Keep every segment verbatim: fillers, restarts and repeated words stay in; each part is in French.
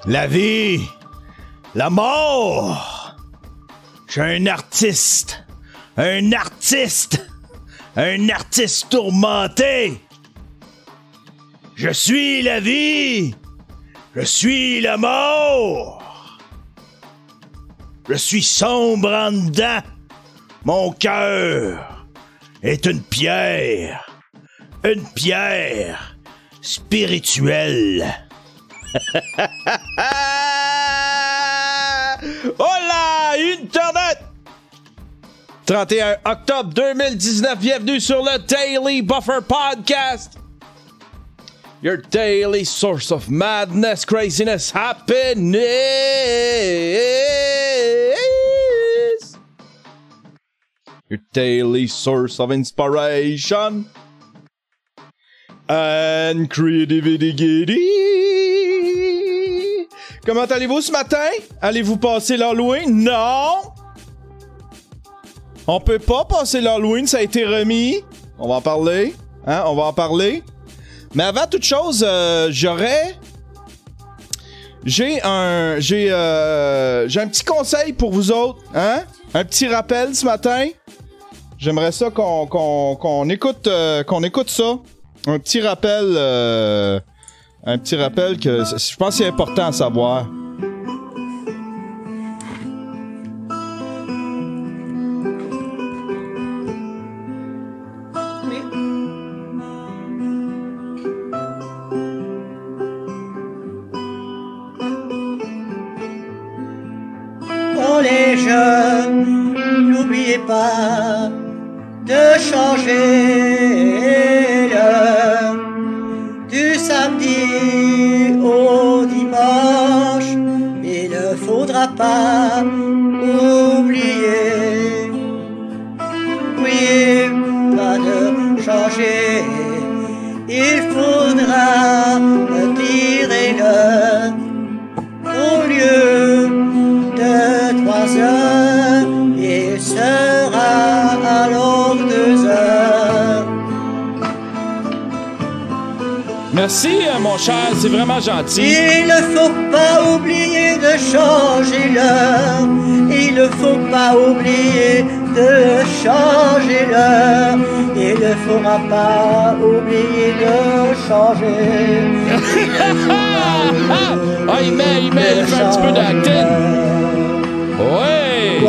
La vie, la mort. Je suis un artiste, un artiste, un artiste tourmenté. Je suis la vie, je suis la mort. Je suis sombre en dedans. Mon cœur est une pierre, une pierre spirituelle. Hola, Internet! trente et un octobre deux mille dix-neuf, bienvenue sur le Daily Buffer Podcast. Your daily source of madness, craziness, happiness. Your daily source of inspiration and creativity. Comment allez-vous ce matin? Allez-vous passer l'Halloween? Non! On peut pas passer l'Halloween, ça a été remis. On va en parler. Hein? On va en parler. Mais avant toute chose, euh, j'aurais... J'ai un... J'ai euh, j'ai un petit conseil pour vous autres. Hein? Un petit rappel ce matin. J'aimerais ça qu'on, qu'on, qu'on écoute euh, qu'on écoute ça. Un petit rappel... Euh, un petit rappel que je pense que c'est important à savoir. Pour les jeunes, n'oubliez pas de changer l'heure du samedi au dimanche. Il ne faudra pas oublier, oui, pas de changer. Il faudra tirer l'heure au lieu de trois heures. Il sera alors deux heures. Merci, mon cher, c'est vraiment gentil. Il ne faut pas oublier de changer l'heure. Il ne faut pas oublier de changer l'heure. Il ne faudra pas oublier de changer. Ah, il met, il met, il fait un petit peu d'acting. Ouais. Oh,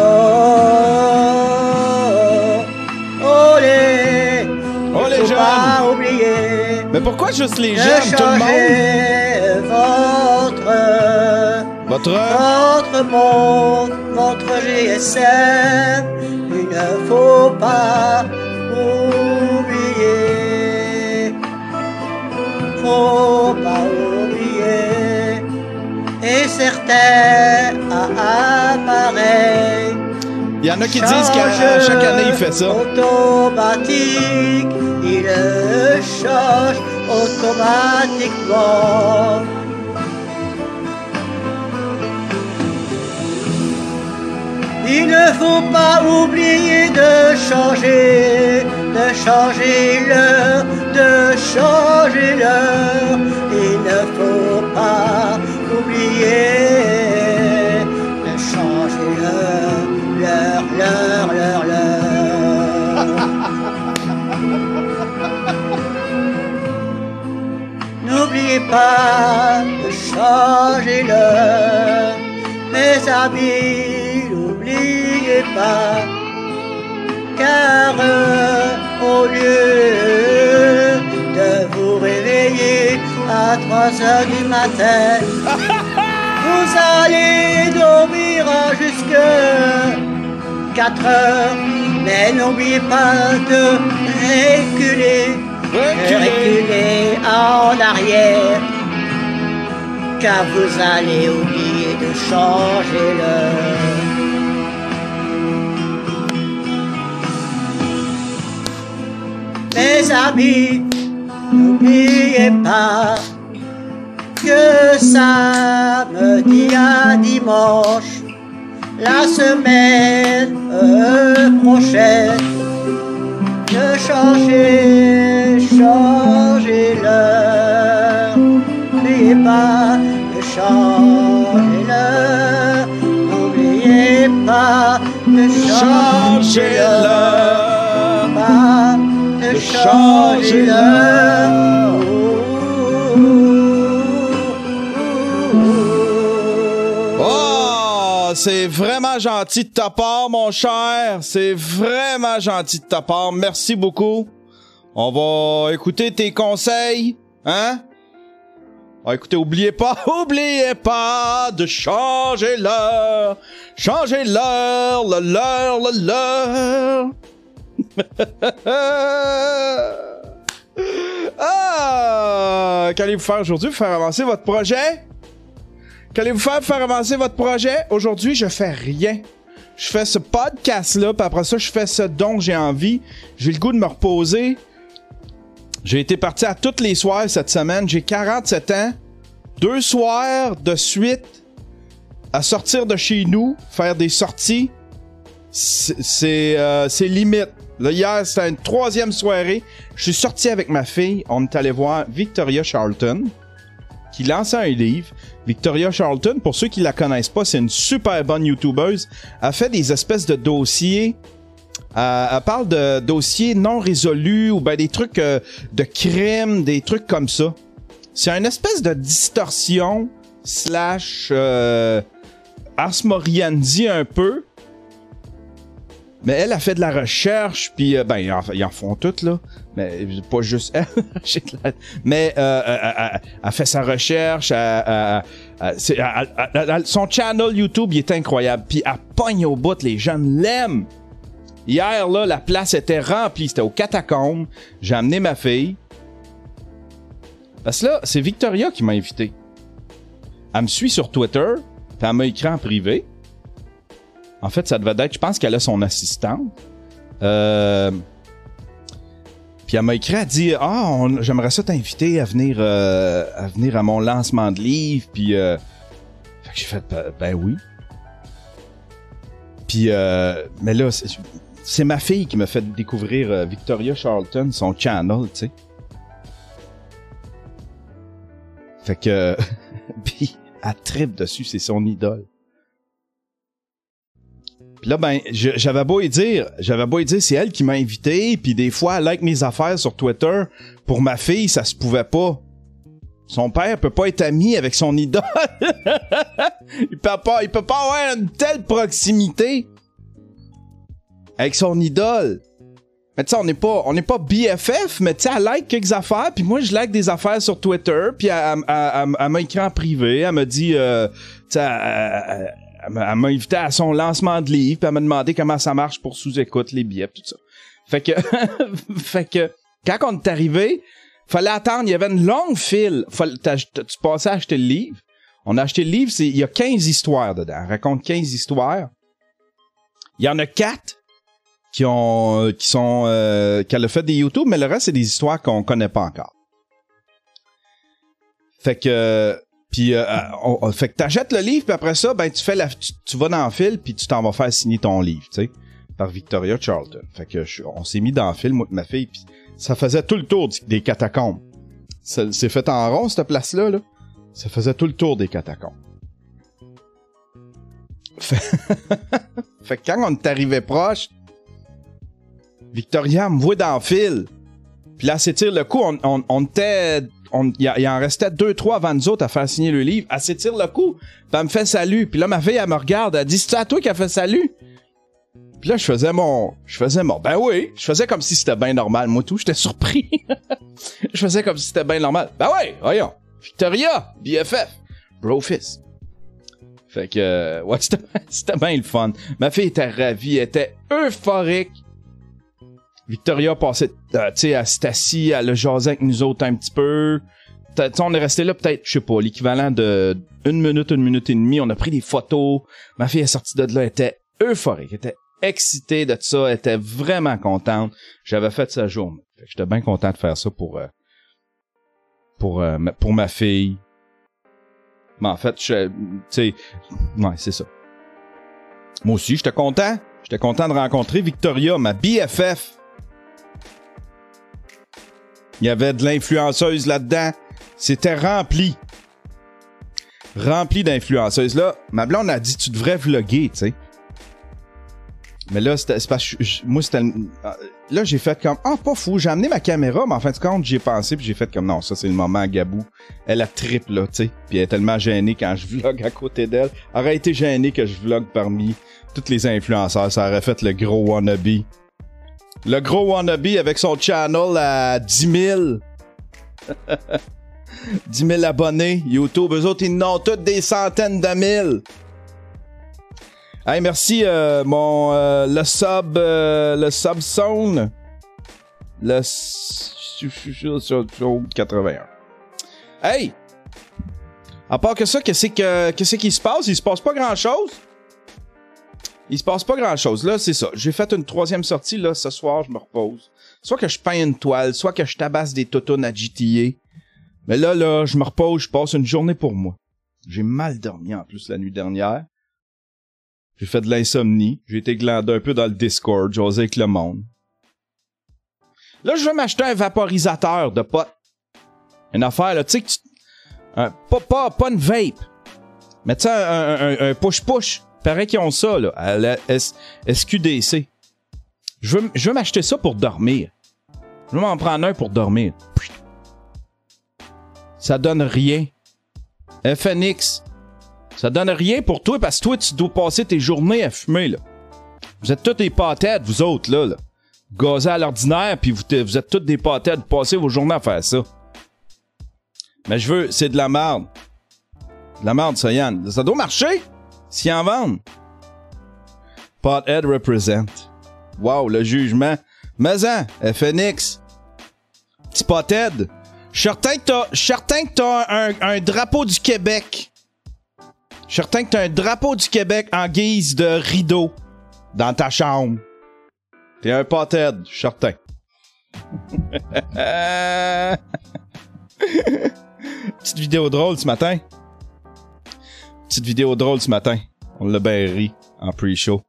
oh les, Oh, les faut jeunes. pas oublier. Mais pourquoi juste les de jeunes, tout le monde? changer votre Votre... Votre monde, votre G S M, il ne faut pas oublier, faut pas oublier, et certains appareils. Il y en a qui disent qu'à chaque année, il fait ça. Automatique, il change automatiquement. Il ne faut pas oublier de changer, de changer l'heure, de changer l'heure. Il ne faut pas oublier de changer l'heure, l'heure, l'heure, l'heure, l'heure. N'oubliez pas de changer l'heure, mes amis. N'oubliez pas, car euh, au lieu de vous réveiller à trois heures du matin, vous allez dormir jusqu'à quatre heures. Mais n'oubliez pas de reculer, de reculer en arrière, car vous allez oublier de changer l'heure. Mes amis, n'oubliez pas que samedi à dimanche, la semaine prochaine, de changer, changer l'heure. N'oubliez pas de changer. pas de changer l'heure, pas de changer l'heure. Oh, c'est vraiment gentil de ta part, mon cher. C'est vraiment gentil de ta part. Merci beaucoup. On va écouter tes conseils, hein? Ah, écoutez, oubliez pas, oubliez pas de changer l'heure. Changer l'heure, le l'heure, le l'heure. Ah! Qu'allez-vous faire aujourd'hui pour faire avancer votre projet? Qu'allez-vous faire pour faire avancer votre projet? Aujourd'hui, je fais rien. Je fais ce podcast-là, puis après ça, je fais ce dont j'ai envie. J'ai le goût de me reposer. J'ai été parti à toutes les soirs cette semaine. J'ai quarante-sept ans. Deux soirs de suite à sortir de chez nous, faire des sorties. C'est, c'est, euh, c'est limite. Là, hier, c'était une troisième soirée. Je suis sorti avec ma fille. On est allé voir Victoria Charlton, qui lançait un livre. Victoria Charlton, pour ceux qui la connaissent pas, c'est une super bonne YouTubeuse. Elle fait des espèces de dossiers. Euh, elle parle de dossiers non résolus ou ben des trucs euh, de crimes, des trucs comme ça. C'est une espèce de distorsion slash euh, Ars Moriendi un peu. Mais elle a fait de la recherche, puis euh, ben ils en, ils en font toutes là, mais pas juste elle. Mais euh, elle, elle, elle fait sa recherche, elle, elle, elle, c'est, elle, elle, elle, son channel YouTube il est incroyable, puis elle pogne au bout, les jeunes l'aiment. Hier là, la place était remplie, c'était aux catacombes. J'ai amené ma fille. Parce que là, c'est Victoria qui m'a invité. Elle me suit sur Twitter, puis elle m'a écrit en privé. En fait, ça devait être, je pense qu'elle a son assistante. Euh... Puis elle m'a écrit, elle dit « Ah, on... j'aimerais ça t'inviter à venir, euh... à venir à mon lancement de livre. » Puis euh... fait que j'ai fait « Ben oui. » Puis, euh... mais là, c'est... c'est ma fille qui m'a fait découvrir euh, Victoria Charlton, son channel, tu sais. Fait que... Puis elle trippe dessus, c'est son idole. Puis là, ben, je, j'avais beau y dire, j'avais beau y dire, c'est elle qui m'a invité, puis des fois, elle like mes affaires sur Twitter. Pour ma fille, ça se pouvait pas. Son père peut pas être ami avec son idole. il peut pas, il peut pas avoir une telle proximité avec son idole. Mais tu sais, on n'est pas, on n'est pas B F F, mais tu sais, elle like quelques affaires, puis moi, je like des affaires sur Twitter, puis elle, elle, elle, elle m'a écrit en privé, elle m'a dit, euh, tu sais, elle, elle, Elle m'a, elle m'a invité à son lancement de livre, puis elle m'a demandé comment ça marche pour sous-écoute, les billets, tout ça. Fait que, fait que, quand on est arrivé, fallait attendre, il y avait une longue file. Fallait, tu passais à acheter le livre. On a acheté le livre, c'est, il y a quinze histoires dedans. Elle raconte quinze histoires. Il y en a quatre qui ont, qui sont, euh, qu'elle a fait des YouTube, mais le reste, c'est des histoires qu'on connaît pas encore. Fait que, Puis, euh, on, on, fait que t'achètes le livre, puis après ça, ben, tu fais la, tu, tu vas dans le fil, puis tu t'en vas faire signer ton livre, tu sais, par Victoria Charlton. Fait que je, on s'est mis dans le fil, moi et ma fille, puis ça faisait tout le tour des catacombes. Ça, c'est fait en rond, cette place-là, là. Ça faisait tout le tour des catacombes. Fait, fait que quand on est arrivé proche, Victoria me voit dans le fil. Puis là, elle s'étire le coup, on, on, on était... Il y, en restait deux, trois avant nous autres à faire signer le livre. Elle s'étire le cou, puis elle me fait salut. Puis là, ma fille, elle me regarde, elle dit, c'est à toi qui a fait salut? Puis là, je faisais mon... Je faisais mon... Ben oui! Je faisais comme si c'était bien normal. Moi, tout, j'étais surpris. Je faisais comme si c'était bien normal. Ben oui! Voyons! Victoria! B F F! Brofist. Fait que... Euh, ouais, c'était, c'était bien le fun. Ma fille était ravie, elle était euphorique. Victoria passait, euh, tu sais, elle s'est assise, elle a jasé avec nous autres un petit peu. T'sais, on est resté là peut-être, je sais pas, l'équivalent de une minute, une minute et demie. On a pris des photos. Ma fille est sortie de là, elle était euphorique, elle était excitée de ça, elle était vraiment contente. J'avais fait sa journée. Fait que j'étais bien content de faire ça pour euh, pour euh, pour ma fille. Mais en fait, tu sais, ouais, c'est ça. Moi aussi, j'étais content. J'étais content de rencontrer Victoria, ma B F F. Il y avait de l'influenceuse là-dedans. C'était rempli. Rempli d'influenceuses. Là, ma blonde a dit, tu devrais vlogger, tu sais. Mais là, c'était, c'est parce que je, moi, c'était... Là, j'ai fait comme... Ah, oh, pas fou, j'ai amené ma caméra, mais en fin de compte, j'y ai pensé, puis j'ai fait comme... Non, ça, c'est le moment à Gabou. Elle a triple, là, tu sais. Puis elle est tellement gênée quand je vlog à côté d'elle. Elle aurait été gênée que je vlog parmi tous les influenceurs. Ça aurait fait le gros wannabe. Le gros wannabe avec son channel à dix mille. dix mille abonnés. YouTube, eux autres, ils n'ont toutes des centaines de mille. Hey, merci, euh, mon, euh, le sub, euh, le sub zone. Le quatre-vingt-un. Hey! À part que ça, qu'est-ce que, qu'est-ce qui se passe? Il se passe pas grand-chose. Il se passe pas grand-chose. Là, c'est ça. J'ai fait une troisième sortie, là, ce soir, je me repose. Soit que je peins une toile, soit que je tabasse des toutounes à G T A. Mais là, là, je me repose, je passe une journée pour moi. J'ai mal dormi, en plus, la nuit dernière. J'ai fait de l'insomnie. J'ai été glandé un peu dans le Discord. J'osais avec le monde. Là, je vais m'acheter un vaporisateur de potes. Une affaire, là, tu sais que tu... Un, pas, pas, pas une vape. Mais tu sais, un, un, un push-push. Paraît qu'ils ont ça, là, à la S- SQDC. Je veux, je veux m'acheter ça pour dormir. Je veux m'en prendre un pour dormir. Ça donne rien. F N X. Ça donne rien pour toi parce que toi, tu dois passer tes journées à fumer, là. Vous êtes tous des pâtettes, vous autres, là. là. Gazés à l'ordinaire, puis vous, vous êtes tous des pâtettes. Vous passez vos journées à faire ça. Mais je veux, c'est de la merde. De la merde, ça, Yann. Ça doit marcher s'ils en vendent. Pothead represent. Wow, le jugement. Mais en, F N X. Petit pothead. Je suis certain que t'as, je suis certain que t'as un, un drapeau du Québec. Je suis certain que t'as un drapeau du Québec en guise de rideau dans ta chambre. T'es un pothead, je suis certain. Petite vidéo drôle ce matin. Petite vidéo drôle ce matin. On l'a bien ri en pre-show.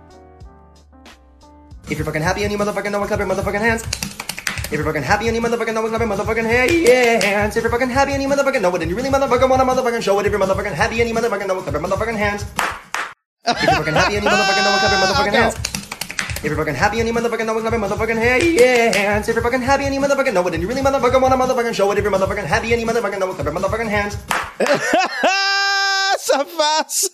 If you're fucking happy and you motherfucking know it, clap your motherfucking hands. If you're fucking happy and you motherfucking know it, clap your motherfucking hands. If you're fucking happy and you motherfucking know it, and you really motherfucking wanna motherfucking show it. If you're motherfucking happy and you motherfucking know it, clap your motherfucking hands. If you're fucking happy and you motherfucking know it, clap your motherfucking hands. If you're fucking happy and you motherfucking know it, clap your motherfucking hands. If you're fucking happy and you motherfucking know it, and you really motherfucking wanna motherfucking show it. If you're motherfucking happy and you motherfucking know it, clap your motherfucking hands. Sa face!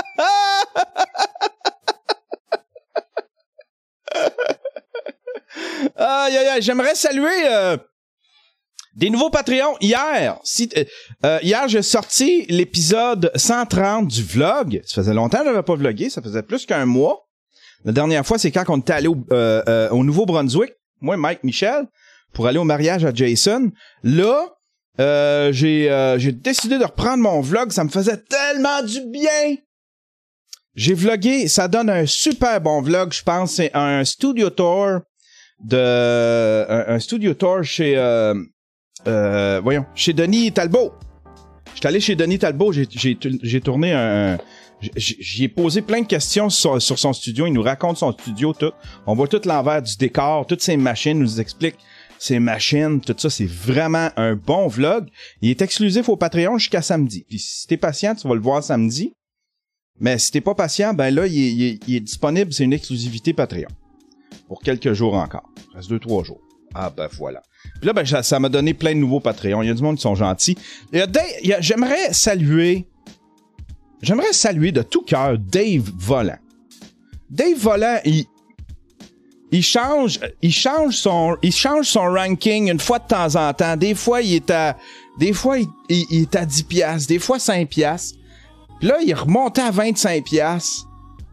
Aïe, aïe, aïe, j'aimerais saluer euh, des nouveaux Patreons. Hier, si, euh, hier, j'ai sorti l'épisode cent trente du vlog. Ça faisait longtemps que j'avais pas vlogué, ça faisait plus qu'un mois. La dernière fois, c'est quand on était allé au, euh, euh, au Nouveau-Brunswick, moi, Mike, Michel, pour aller au mariage à Jason. Là, euh, j'ai, euh, j'ai décidé de reprendre mon vlog. Ça me faisait tellement du bien. J'ai vlogué, ça donne un super bon vlog, je pense. C'est un studio tour de un, un studio tour chez euh, euh, voyons, chez Denis Talbot. J'étais allé chez Denis Talbot, j'ai, j'ai, j'ai tourné un, un j'y ai posé plein de questions sur, sur son studio. Il nous raconte son studio, tout. On voit tout l'envers du décor, toutes ses machines, nous explique ses machines, tout ça. C'est vraiment un bon vlog. Il est exclusif au Patreon jusqu'à samedi. Puis si t'es patient, tu vas le voir samedi. Mais si t'es pas patient, ben là, il est, il est, il est disponible. C'est une exclusivité Patreon. Pour quelques jours encore. Il reste deux, trois jours. Ah ben voilà. Puis là, ben ça m'a donné plein de nouveaux Patreons. Il y a du monde qui sont gentils. Il y a Dave, il y a, j'aimerais saluer... J'aimerais saluer de tout cœur Dave Volant. Dave Volant, il... Il change, il change son, il change son ranking une fois de temps en temps. Des fois, il est à, des fois, il, il, il est à dix piastres, des fois cinq piastres. Puis là, il remonte à vingt-cinq piastres.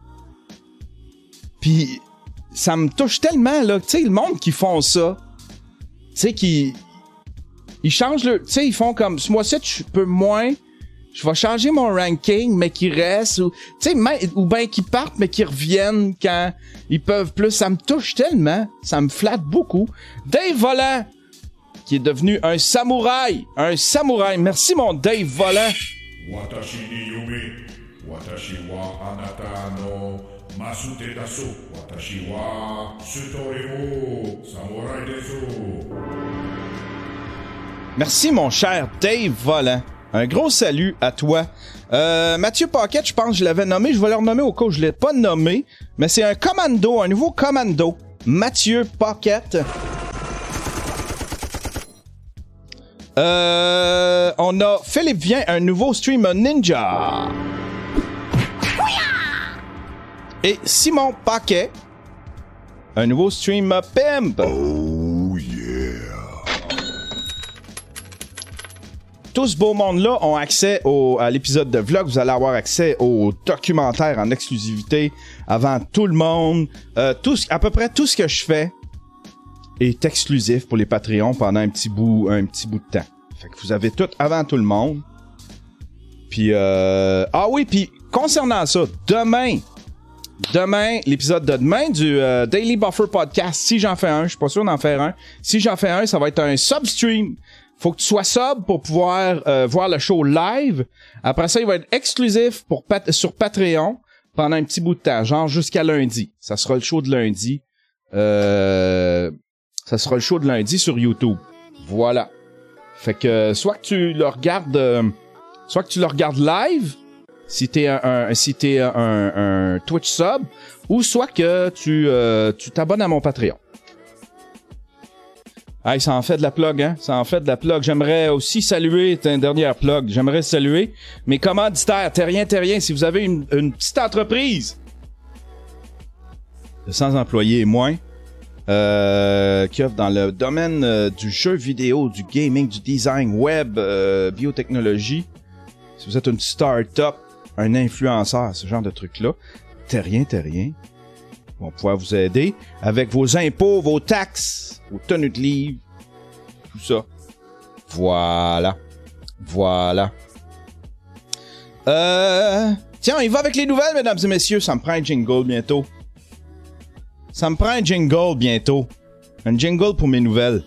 Puis, ça me touche tellement, là. Tu sais, le monde qui font ça. Tu sais, qui, ils changent le, tu sais, ils font comme, ce mois-ci, je peux moins. Je vais changer mon ranking, mais qu'ils restent, ou, tu sais, ou bien qu'ils partent, mais qu'ils reviennent quand ils peuvent plus. Ça me touche tellement. Ça me flatte beaucoup. Dave Volant, qui est devenu un samouraï. Un samouraï. Merci, mon Dave Volant. Watashi ni yume, watashi wa anata no masute dasu, watashi wa sutoremo, samouraï desu. Merci, mon cher Dave Volant. Un gros salut à toi. Euh, Mathieu Paquette, je pense que je l'avais nommé. Je vais le renommer au cas où je l'ai pas nommé. Mais c'est un commando, un nouveau commando. Mathieu Paquette. Euh, on a Philippe Vient, un nouveau streamer ninja. Et Simon Paquet, un nouveau streamer pimp. Oh yeah. Tout ce beau monde-là ont accès au, à l'épisode de vlog. Vous allez avoir accès au documentaire en exclusivité avant tout le monde. Euh, tout, à peu près tout ce que je fais est exclusif pour les Patreons pendant un petit bout, un petit bout de temps. Fait que vous avez tout avant tout le monde. Puis, euh... ah oui, puis concernant ça, demain, demain, l'épisode de demain du euh, Daily Buffer Podcast, si j'en fais un, je suis pas sûr d'en faire un. Si j'en fais un, ça va être un sub-stream. Faut que tu sois sub pour pouvoir euh, voir le show live. Après ça, il va être exclusif pour pat- sur Patreon pendant un petit bout de temps, genre jusqu'à lundi. Ça sera le show de lundi. Euh... Ça sera le show de lundi sur YouTube. Voilà. Fait que soit que tu le regardes, euh, soit que tu le regardes live, si t'es un, un si t'es un, un, un Twitch sub, ou soit que tu euh, tu t'abonnes à mon Patreon. Hey, ça en fait de la plug, hein? Ça en fait de la plug. J'aimerais aussi saluer, t'as une dernière plug, j'aimerais saluer mes commanditaires, Terrien, Terrien, si vous avez une, une petite entreprise de cent employés et moins, Euh, qui offre dans le domaine euh, du jeu vidéo, du gaming, du design web, euh, biotechnologie. Si vous êtes une start-up, un influenceur, ce genre de trucs-là, Terrien, Terrien vont pouvoir vous aider avec vos impôts, vos taxes, vos tenues de livre, tout ça. Voilà. Voilà. Euh... Tiens, il va avec les nouvelles, mesdames et messieurs. Ça me prend un jingle bientôt. Ça me prend un jingle bientôt. Un jingle pour mes nouvelles.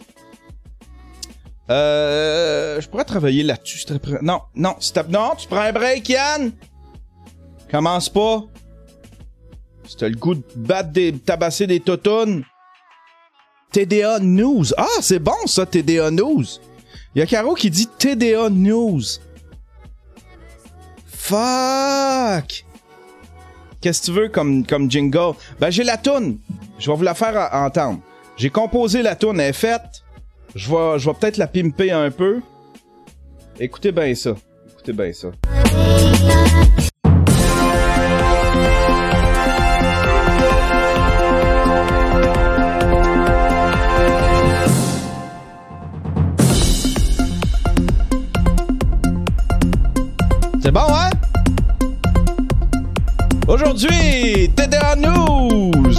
Euh... Je pourrais travailler là-dessus. Très près... Non, non, stop. Non, tu prends un break, Yann? Commence pas. Si t'as le goût de battre des... tabasser des totounes. T D A News. Ah, c'est bon ça, T D A News. Il y a Caro qui dit T D A News. Fuck! Qu'est-ce que tu veux comme, comme jingle? Ben, j'ai la toune. Je vais vous la faire à, à entendre. J'ai composé la toune, elle est faite. Je vais, je vais peut-être la pimper un peu. Écoutez bien ça. Écoutez bien ça. C'est bon, hein? Aujourd'hui, T D A News!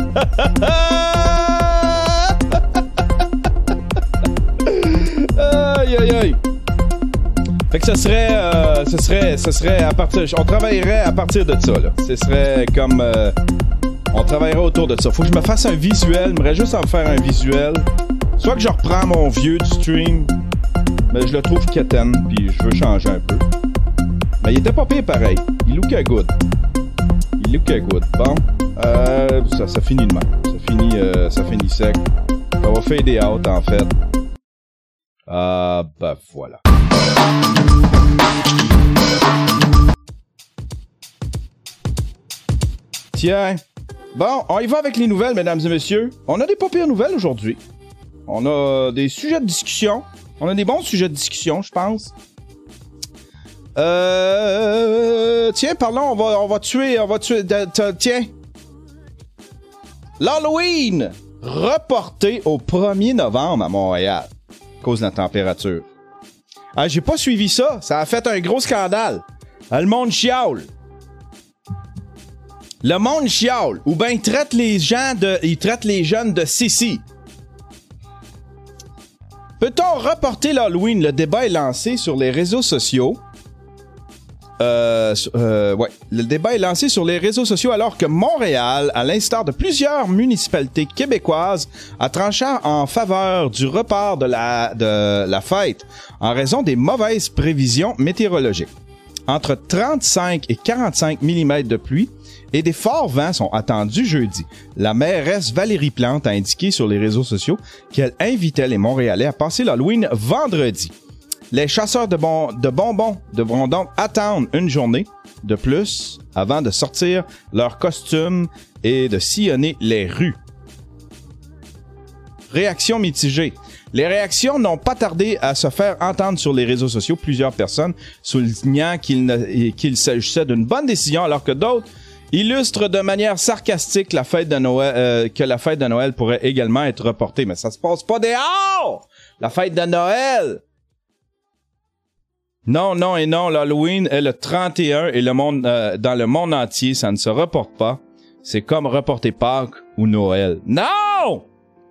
Aïe, aïe, aïe! Fait que ce serait, euh, ce serait, ce serait à partir, on travaillerait à partir de ça, là. Ce serait comme, euh, on travaillerait autour de ça. Faut que je me fasse un visuel, j'aimerais juste en faire un visuel. Soit que je reprends mon vieux du stream, mais je le trouve quétaine, puis je veux changer un peu. Mais il était pas pire pareil. Il lookait good. Il lookait good. Bon. Euh, ça, ça finit de même. Ça finit, euh, ça finit sec. Ça va fader out, en fait. Ah, bah voilà. Tiens. Bon, on y va avec les nouvelles, mesdames et messieurs. On a des pas pires nouvelles aujourd'hui. On a des sujets de discussion. On a des bons sujets de discussion, je pense. Euh... Tiens, parlons, on va, on va tuer, on va tuer... De, de, tiens. L'Halloween reporté au premier novembre à Montréal à cause de la température. Ah, j'ai pas suivi ça. Ça a fait un gros scandale. Ah, le monde chiale. Le monde chiale. Ou bien il traite les gens de... Il traite les jeunes de sissi. Peut-on reporter l'Halloween? Le débat est lancé sur les réseaux sociaux. Euh, euh, ouais. Le débat est lancé sur les réseaux sociaux alors que Montréal, à l'instar de plusieurs municipalités québécoises, a tranché en faveur du report de la, de la fête en raison des mauvaises prévisions météorologiques. Entre trente-cinq et quarante-cinq millimètres de pluie et des forts vents sont attendus jeudi. La mairesse Valérie Plante a indiqué sur les réseaux sociaux qu'elle invitait les Montréalais à passer l'Halloween vendredi. Les chasseurs de, bon, de bonbons devront donc attendre une journée de plus avant de sortir leurs costumes et de sillonner les rues. Réaction mitigée. Les réactions n'ont pas tardé à se faire entendre sur les réseaux sociaux. Plusieurs personnes soulignant qu'il, ne, qu'il s'agissait d'une bonne décision, alors que d'autres illustrent de manière sarcastique la fête de Noël, euh, que la fête de Noël pourrait également être reportée. Mais ça se passe pas dehors! La fête de Noël! Non, non et non, l'Halloween est le trente et un et le monde, euh, dans le monde entier, ça ne se reporte pas. C'est comme reporter Pâques ou Noël. Non!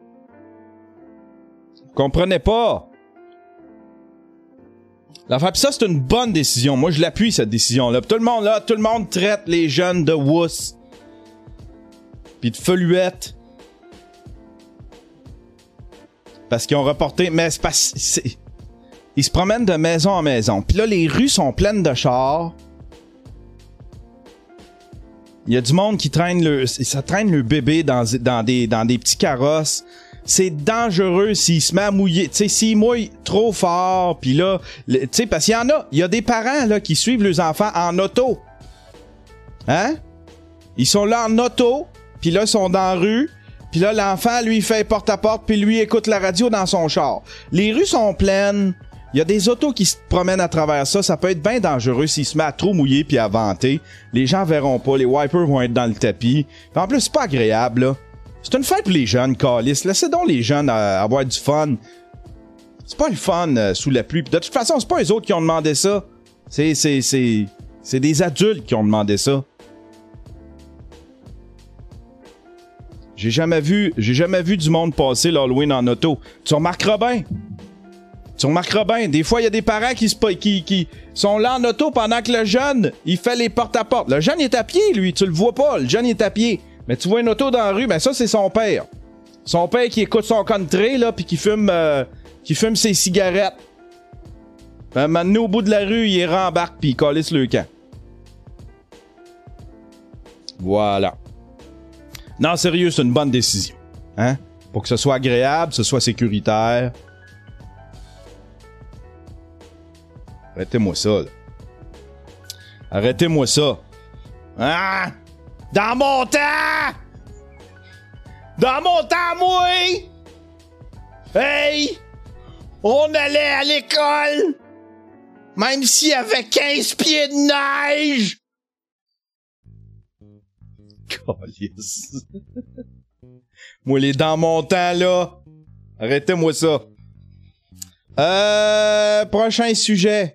Comprenez pas. L'affaire, pis ça, c'est une bonne décision. Moi, je l'appuie, cette décision-là. Pis tout le monde, là, tout le monde traite les jeunes de wuss. Pis de feluettes. Parce qu'ils ont reporté... Mais c'est pas... C'est... Ils se promènent de maison en maison. Pis là, les rues sont pleines de chars. Il y a du monde qui traîne le... Ça traîne le bébé dans, dans, des, dans des petits carrosses. C'est dangereux s'il se met à mouiller. Tu sais, s'il mouille trop fort, puis là... Tu sais, parce qu'il y en a. Il y a des parents, là, qui suivent leurs enfants en auto. Hein? Ils sont là en auto, puis là, ils sont dans la rue, puis là, l'enfant, lui, fait porte-à-porte, puis lui, écoute la radio dans son char. Les rues sont pleines. Il y a des autos qui se promènent à travers ça. Ça peut être bien dangereux s'il se met à trop mouiller puis à vanter. Les gens verront pas. Les wipers vont être dans le tapis. Puis en plus, c'est pas agréable, là. C'est une fête pour les jeunes, câlisse. Laissez donc les jeunes euh, avoir du fun. C'est pas le fun euh, sous la pluie. Puis de toute façon, c'est pas eux autres qui ont demandé ça. C'est, c'est, c'est, c'est des adultes qui ont demandé ça. J'ai jamais vu, j'ai jamais vu du monde passer l'Halloween en auto. Tu remarqueras bien. Tu remarqueras bien. Des fois, il y a des parents qui, se, qui, qui sont là en auto pendant que le jeune, il fait les porte-à-porte. Le jeune, il est à pied, lui. Tu le vois pas. Le jeune, il est à pied. Mais tu vois une auto dans la rue, ben ça, c'est son père. Son père qui écoute son country, là, pis qui fume, euh, qui fume ses cigarettes. Ben, maintenant, au bout de la rue, il rembarque pis il calisse le camp. Voilà. Non, sérieux, c'est une bonne décision. Hein? Pour que ce soit agréable, que ce soit sécuritaire. Arrêtez-moi ça, là. Arrêtez-moi ça. Hein? Dans mon temps! Dans mon temps, moi! Hey! On allait à l'école! Même s'il y avait quinze pieds de neige! Calice. Moi, les dans mon temps, là. Arrêtez-moi ça. Euh... Prochain sujet.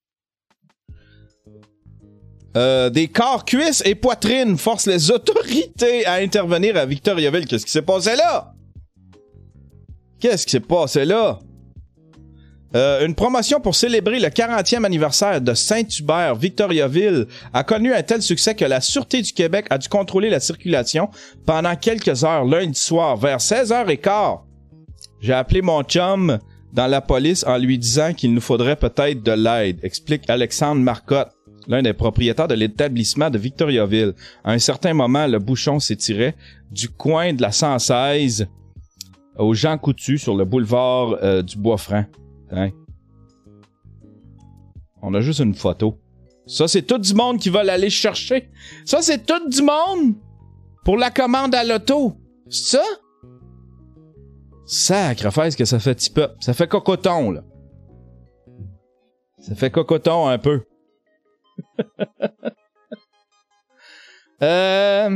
Euh, des corps, cuisses et poitrines forcent les autorités à intervenir à Victoriaville. Qu'est-ce qui s'est passé là? Qu'est-ce qui s'est passé là? Euh, une promotion pour célébrer le quarantième anniversaire de Saint-Hubert, Victoriaville, a connu un tel succès que la Sûreté du Québec a dû contrôler la circulation pendant quelques heures lundi soir. Vers seize heures quinze, j'ai appelé mon chum dans la police en lui disant qu'il nous faudrait peut-être de l'aide, explique Alexandre Marcotte, l'un des propriétaires de l'établissement de Victoriaville. À un certain moment, le bouchon s'étirait du coin de la cent seize au Jean Coutu sur le boulevard euh, du Bois-Franc. Hein? On a juste une photo. Ça, c'est tout du monde qui veulent aller chercher. Ça, c'est tout du monde pour la commande à l'auto. C'est ça? Sacrifice que ça fait petit peu. Ça fait cocoton, là. Ça fait cocoton un peu. euh...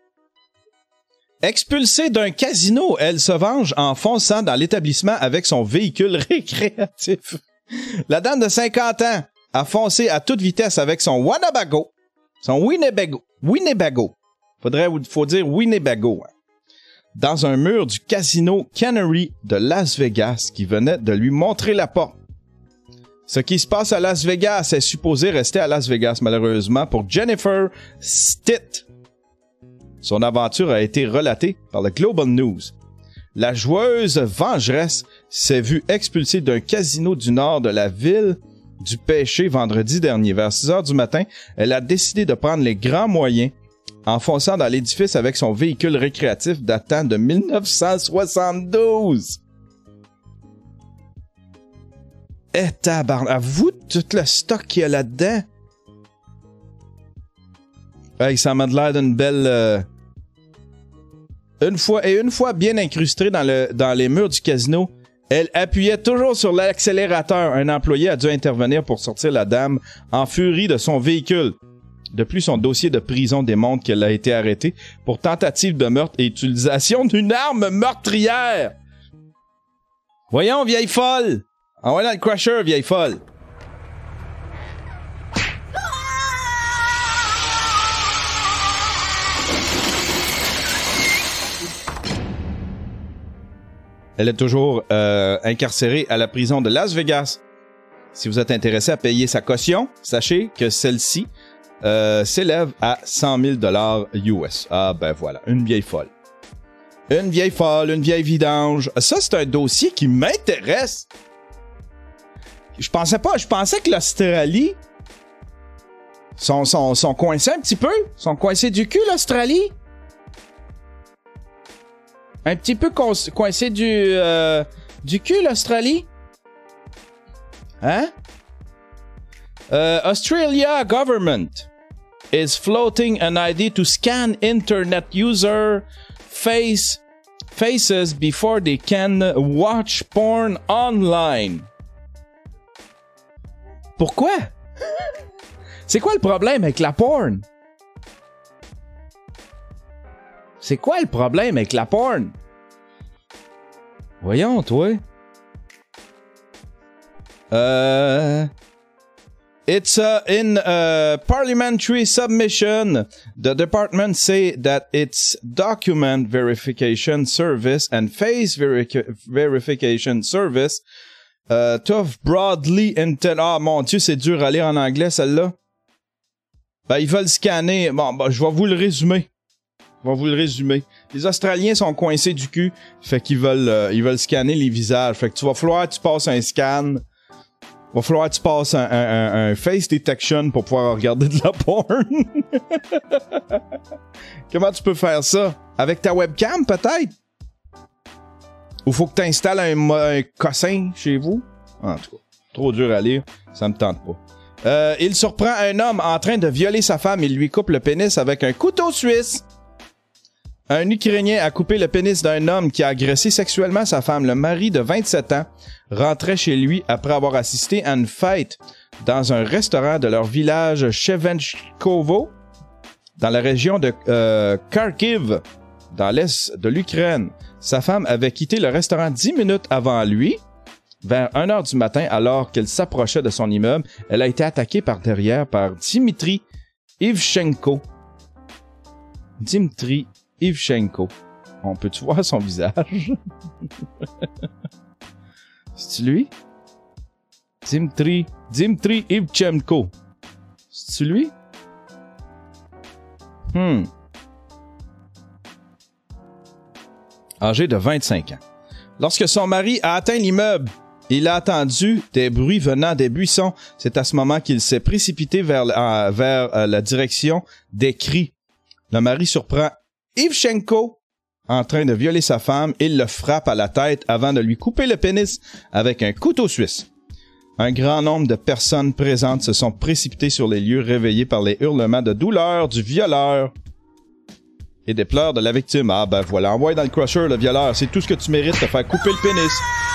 Expulsée d'un casino, elle se venge en fonçant dans l'établissement avec son véhicule récréatif. La dame de cinquante ans a foncé à toute vitesse avec son Winnebago. Son Winnebago. Winnebago. Faudrait, faut dire Winnebago. Hein, dans un mur du casino Canary de Las Vegas qui venait de lui montrer la porte. Ce qui se passe à Las Vegas est supposé rester à Las Vegas, malheureusement, pour Jennifer Stitt. Son aventure a été relatée par le Global News. La joueuse vengeresse s'est vue expulsée d'un casino du nord de la ville du Péché vendredi dernier. Vers six heures du matin, elle a décidé de prendre les grands moyens en fonçant dans l'édifice avec son véhicule récréatif datant de dix-neuf cent soixante-douze. Eh, tabarn... Avoue tout le stock qu'il y a là-dedans. Hey, ça m'a l'air d'une belle... Euh... Une fois, et une fois bien incrustée dans, le, dans les murs du casino, elle appuyait toujours sur l'accélérateur. Un employé a dû intervenir pour sortir la dame en furie de son véhicule. De plus, son dossier de prison démontre qu'elle a été arrêtée pour tentative de meurtre et utilisation d'une arme meurtrière. Voyons, vieille folle! Envoie dans le crusher, vieille folle! Elle est toujours euh, incarcérée à la prison de Las Vegas. Si vous êtes intéressé à payer sa caution, sachez que celle-ci euh, s'élève à cent mille dollars U S. Ah ben voilà, une vieille folle. Une vieille folle, une vieille vidange. Ça, c'est un dossier qui m'intéresse. Je pensais pas, je pensais que l'Australie sont, sont, sont coincés un petit peu. Sont coincés du cul, l'Australie. Un petit peu co- coincé du, euh, du cul, l'Australie. Hein? Uh, Australia government is floating an idea to scan internet user face faces before they can watch porn online. Pourquoi? C'est quoi le problème avec la porn? C'est quoi le problème avec la porn? Voyons, toi. Euh... It's uh, in a parliamentary submission. The department say that its document verification service and face veri- verification service uh, tough broadly intended. Ah, mon Dieu, c'est dur à lire en anglais, celle-là. Ben, ils veulent scanner. Bon, ben, je vais vous le résumer. Je vais vous le résumer. Les Australiens sont coincés du cul, fait qu'ils veulent, euh, ils veulent scanner les visages. Fait que tu vas falloir que tu passes un scan. Va falloir que tu passes un, un, un face detection pour pouvoir regarder de la porn. Comment tu peux faire ça? Avec ta webcam, peut-être? Ou faut que tu installes un, un cossin chez vous? En tout cas, trop dur à lire. Ça me tente pas. Euh, il surprend un homme en train de violer sa femme. Il lui coupe le pénis avec un couteau suisse. Un Ukrainien a coupé le pénis d'un homme qui a agressé sexuellement sa femme. Le mari de vingt-sept ans rentrait chez lui après avoir assisté à une fête dans un restaurant de leur village Chevenchkovo, dans la région de euh, Kharkiv, dans l'est de l'Ukraine. Sa femme avait quitté le restaurant dix minutes avant lui. Vers une heure du matin, alors qu'elle s'approchait de son immeuble, elle a été attaquée par derrière par Dimitri Ivchenko. Dimitri Ivchenko. On peut-tu voir son visage? C'est-tu lui? Dimitri... Dimitri Ivchenko. C'est-tu lui? Hmm. Âgé de vingt-cinq ans. Lorsque son mari a atteint l'immeuble, il a entendu des bruits venant des buissons. C'est à ce moment qu'il s'est précipité vers, euh, vers euh, la direction des cris. Le mari surprend Ivchenko en train de violer sa femme et le frappe à la tête avant de lui couper le pénis avec un couteau suisse. Un grand nombre de personnes présentes se sont précipitées sur les lieux, réveillées par les hurlements de douleur du violeur et des pleurs de la victime. Ah ben voilà, envoie dans le crusher le violeur, c'est tout ce que tu mérites, de faire couper le pénis.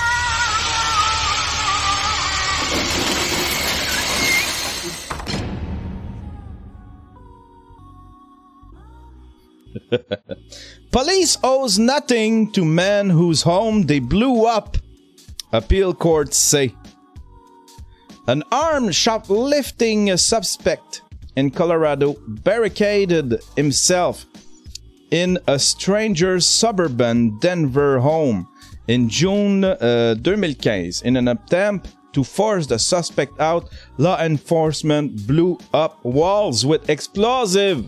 Police owes nothing to men whose home they blew up, appeal courts say. An armed shoplifting suspect in Colorado barricaded himself in a stranger's suburban Denver home in June uh, twenty fifteen. In an attempt to force the suspect out, law enforcement blew up walls with explosive,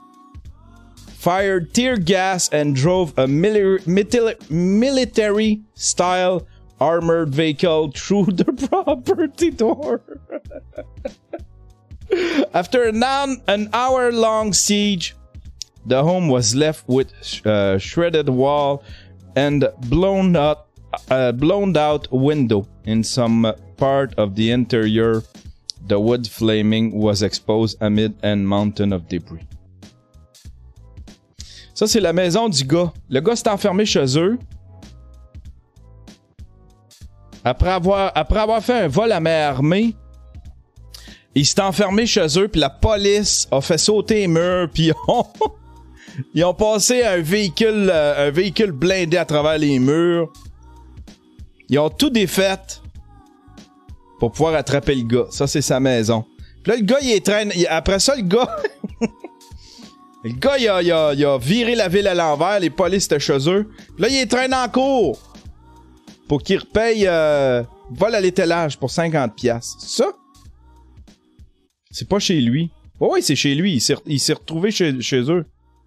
fired tear gas, and drove a mili- mili- military-style armored vehicle through the property door. After an, an hour-long siege, the home was left with uh, shredded wall and blown out, uh, blown out window in some part of the interior, the wood flaming, was exposed amid a mountain of debris. Ça, c'est la maison du gars. Le gars s'est enfermé chez eux. Après avoir, après avoir fait un vol à main armée, il s'est enfermé chez eux, puis la police a fait sauter les murs, puis ils ont, ils ont passé un véhicule, euh, un véhicule blindé à travers les murs. Ils ont tout défait pour pouvoir attraper le gars. Ça, c'est sa maison. Puis là, le gars, il est traîne. Il, après ça, le gars... le gars, il a, il, a, il a viré la ville à l'envers. Les polices étaient chez eux. Puis là, il est traîne en cours pour qu'il repaye euh, vol à l'étalage pour cinquante piastres. Ça? C'est pas chez lui. Oh oui, c'est chez lui. Il s'est, il s'est retrouvé chez, chez eux.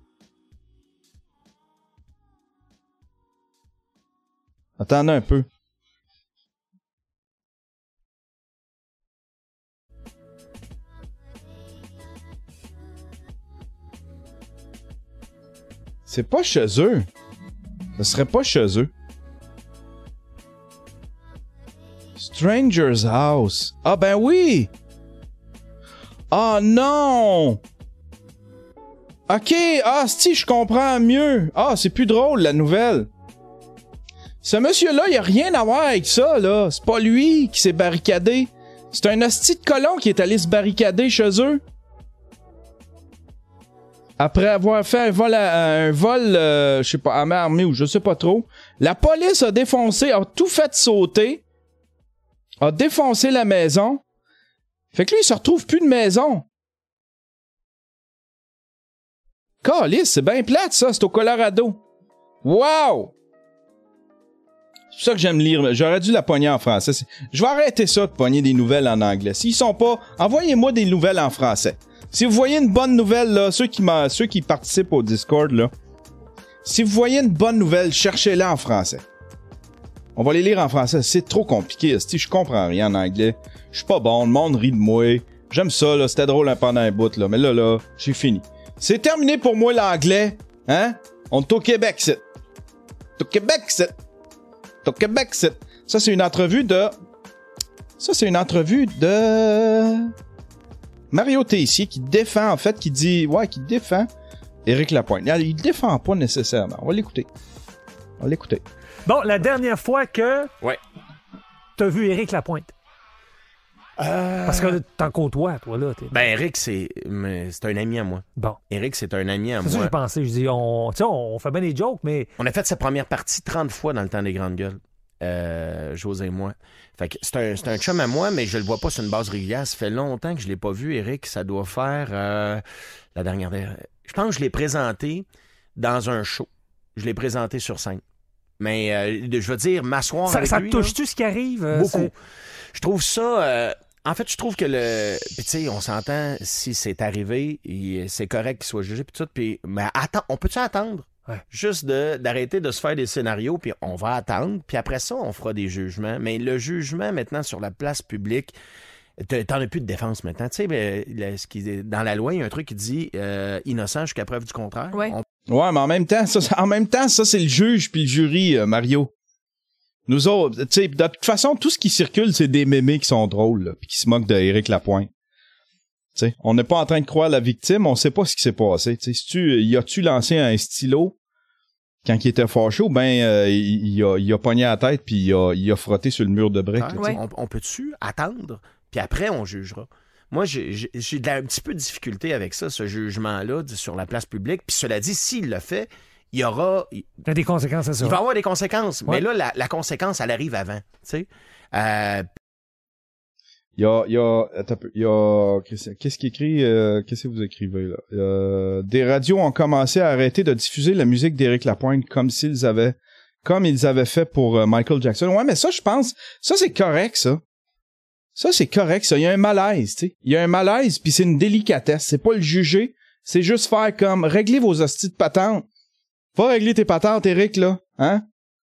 Attendez un peu. C'est pas chez eux. Ce serait pas chez eux. Stranger's House. Ah ben oui! Ah non! Ok, ah si, je comprends mieux. Ah, c'est plus drôle la nouvelle. Ce monsieur-là, il a rien à voir avec ça, là. C'est pas lui qui s'est barricadé. C'est un hostie de colon qui est allé se barricader chez eux. Après avoir fait un vol, à, un vol euh, je sais pas, à main armée ou je sais pas trop, la police a défoncé, a tout fait sauter, a défoncé la maison. Fait que lui, il se retrouve plus de maison. Calice, c'est bien plate, ça, c'est au Colorado. Wow! C'est pour ça que j'aime lire. J'aurais dû la pogner en français. Je vais arrêter ça de pogner des nouvelles en anglais. S'ils sont pas, envoyez-moi des nouvelles en français. Si vous voyez une bonne nouvelle, là, ceux qui, ceux qui participent au Discord, là, si vous voyez une bonne nouvelle, cherchez-la en français. On va les lire en français. C'est trop compliqué. Si je comprends rien en anglais, je suis pas bon. Le monde rit de moi. J'aime ça, là. C'était drôle hein, pendant un bout, là. Mais là, là, j'ai fini. C'est terminé pour moi l'anglais. Hein? On est au Québec, c'est. Au Québec, c'est. Au Québec, c'est. Ça, c'est une entrevue de. Ça, c'est une entrevue de. Mario Tessier qui défend, en fait, qui dit. Ouais, qui défend Éric Lapointe. Il défend pas nécessairement. On va l'écouter. On va l'écouter. Bon, la dernière fois que. Ouais. T'as vu Éric Lapointe. Euh... Parce que t'en côtoies, toi, là. T'es... Ben, Éric, c'est... Mais c'est un ami à moi. Bon. Éric, c'est un ami à c'est moi. C'est ça que j'ai pensé. Je dis, on... Tu sais, on fait bien des jokes, mais... On a fait sa première partie trente fois dans le temps des grandes gueules. Euh, José et moi. Fait que c'est un, c'est un chum à moi, mais je le vois pas sur une base régulière. Ça fait longtemps que je l'ai pas vu, Éric. Ça doit faire... Euh, la dernière... Je pense que je l'ai présenté dans un show. Je l'ai présenté sur scène. Mais euh, je veux dire, m'asseoir ça, avec ça lui... Ça touche-tu ce qui arrive? Euh, beaucoup. C'est... Je trouve ça... Euh, en fait, je trouve que le... Puis tu sais, on s'entend, si c'est arrivé, il... c'est correct qu'il soit jugé, puis tout, puis... Mais attends, on peut-tu attendre? Ouais. Juste de, d'arrêter de se faire des scénarios, puis on va attendre, puis après ça, on fera des jugements. Mais le jugement, maintenant, sur la place publique, t'en as plus de défense maintenant. Tu sais, le, ce qui, dans la loi, il y a un truc qui dit euh, innocent jusqu'à preuve du contraire. Ouais. On... Ouais, mais en même temps, ça, en même temps, ça, c'est le juge puis le jury, euh, Mario. Nous autres, tu sais, de toute façon, tout ce qui circule, c'est des mémés qui sont drôles, là, puis qui se moquent d'Éric Lapointe. Tu sais, on n'est pas en train de croire la victime, on sait pas ce qui s'est passé. Tu sais, si tu, y a-tu lancé un stylo quand il était fâché ou ben euh, il, il, a, il a pogné la tête puis il a, il a frotté sur le mur de briques. Ah, là, ouais. on, on peut-tu attendre, puis après, on jugera. Moi, j'ai, j'ai, j'ai de la, un petit peu de difficulté avec ça, ce jugement-là sur la place publique. Puis cela dit, s'il le fait, il y aura... Il y a des conséquences à ça. Il va y avoir des conséquences. Ouais. Mais là, la, la conséquence, elle arrive avant. Tu sais. Euh... Il y a... Il y a, il y a qu'est-ce qu'il écrit? Euh, qu'est-ce que vous écrivez, là? Euh, des radios ont commencé à arrêter de diffuser la musique d'Éric Lapointe comme s'ils avaient... Comme ils avaient fait pour euh, Michael Jackson. Ouais, mais ça, je pense... Ça, c'est correct, ça. Ça, c'est correct, ça. Il y a un malaise, tu sais. Il y a un malaise, puis c'est une délicatesse. C'est pas le juger. C'est juste faire comme... Régler vos hosties de patentes. Va régler tes patentes, Éric, là. Hein?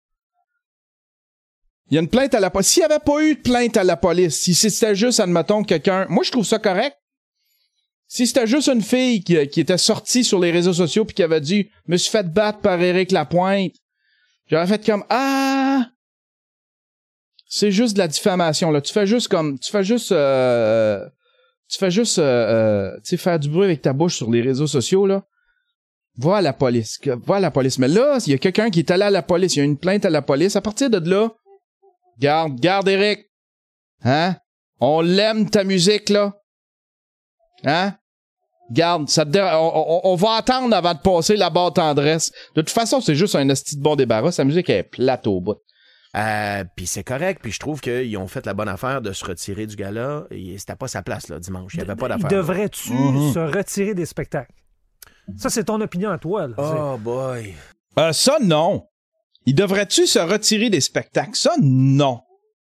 Il y a une plainte à la police. S'il n'y avait pas eu de plainte à la police, si c'était juste, admettons, quelqu'un... Moi, je trouve ça correct. Si c'était juste une fille qui, qui était sortie sur les réseaux sociaux puis qui avait dit « Me suis fait battre par Éric Lapointe », j'aurais fait comme « Ah! » c'est juste de la diffamation, là. Tu fais juste comme, tu fais juste, euh, tu fais juste, euh, euh, tu sais, faire du bruit avec ta bouche sur les réseaux sociaux, là. Va à la police, va à la police. Mais là, il y a quelqu'un qui est allé à la police, il y a une plainte à la police. À partir de là, garde, garde, Eric. Hein? On l'aime, ta musique, là. Hein? Garde, ça te dé- on, on, on va attendre avant de passer la barre tendresse. De toute façon, c'est juste un esti de bon débarras. Sa musique est plate au bout. Euh, puis c'est correct, puis je trouve qu'ils ont fait la bonne affaire de se retirer du gala. Et c'était pas sa place, là, dimanche. Il n'y avait pas d'affaire. Devrais-tu Mhm. se retirer des spectacles? Ça, c'est ton opinion à toi. Là. Oh boy. Euh, ça, non. Il devrait-tu se retirer des spectacles? Ça, non.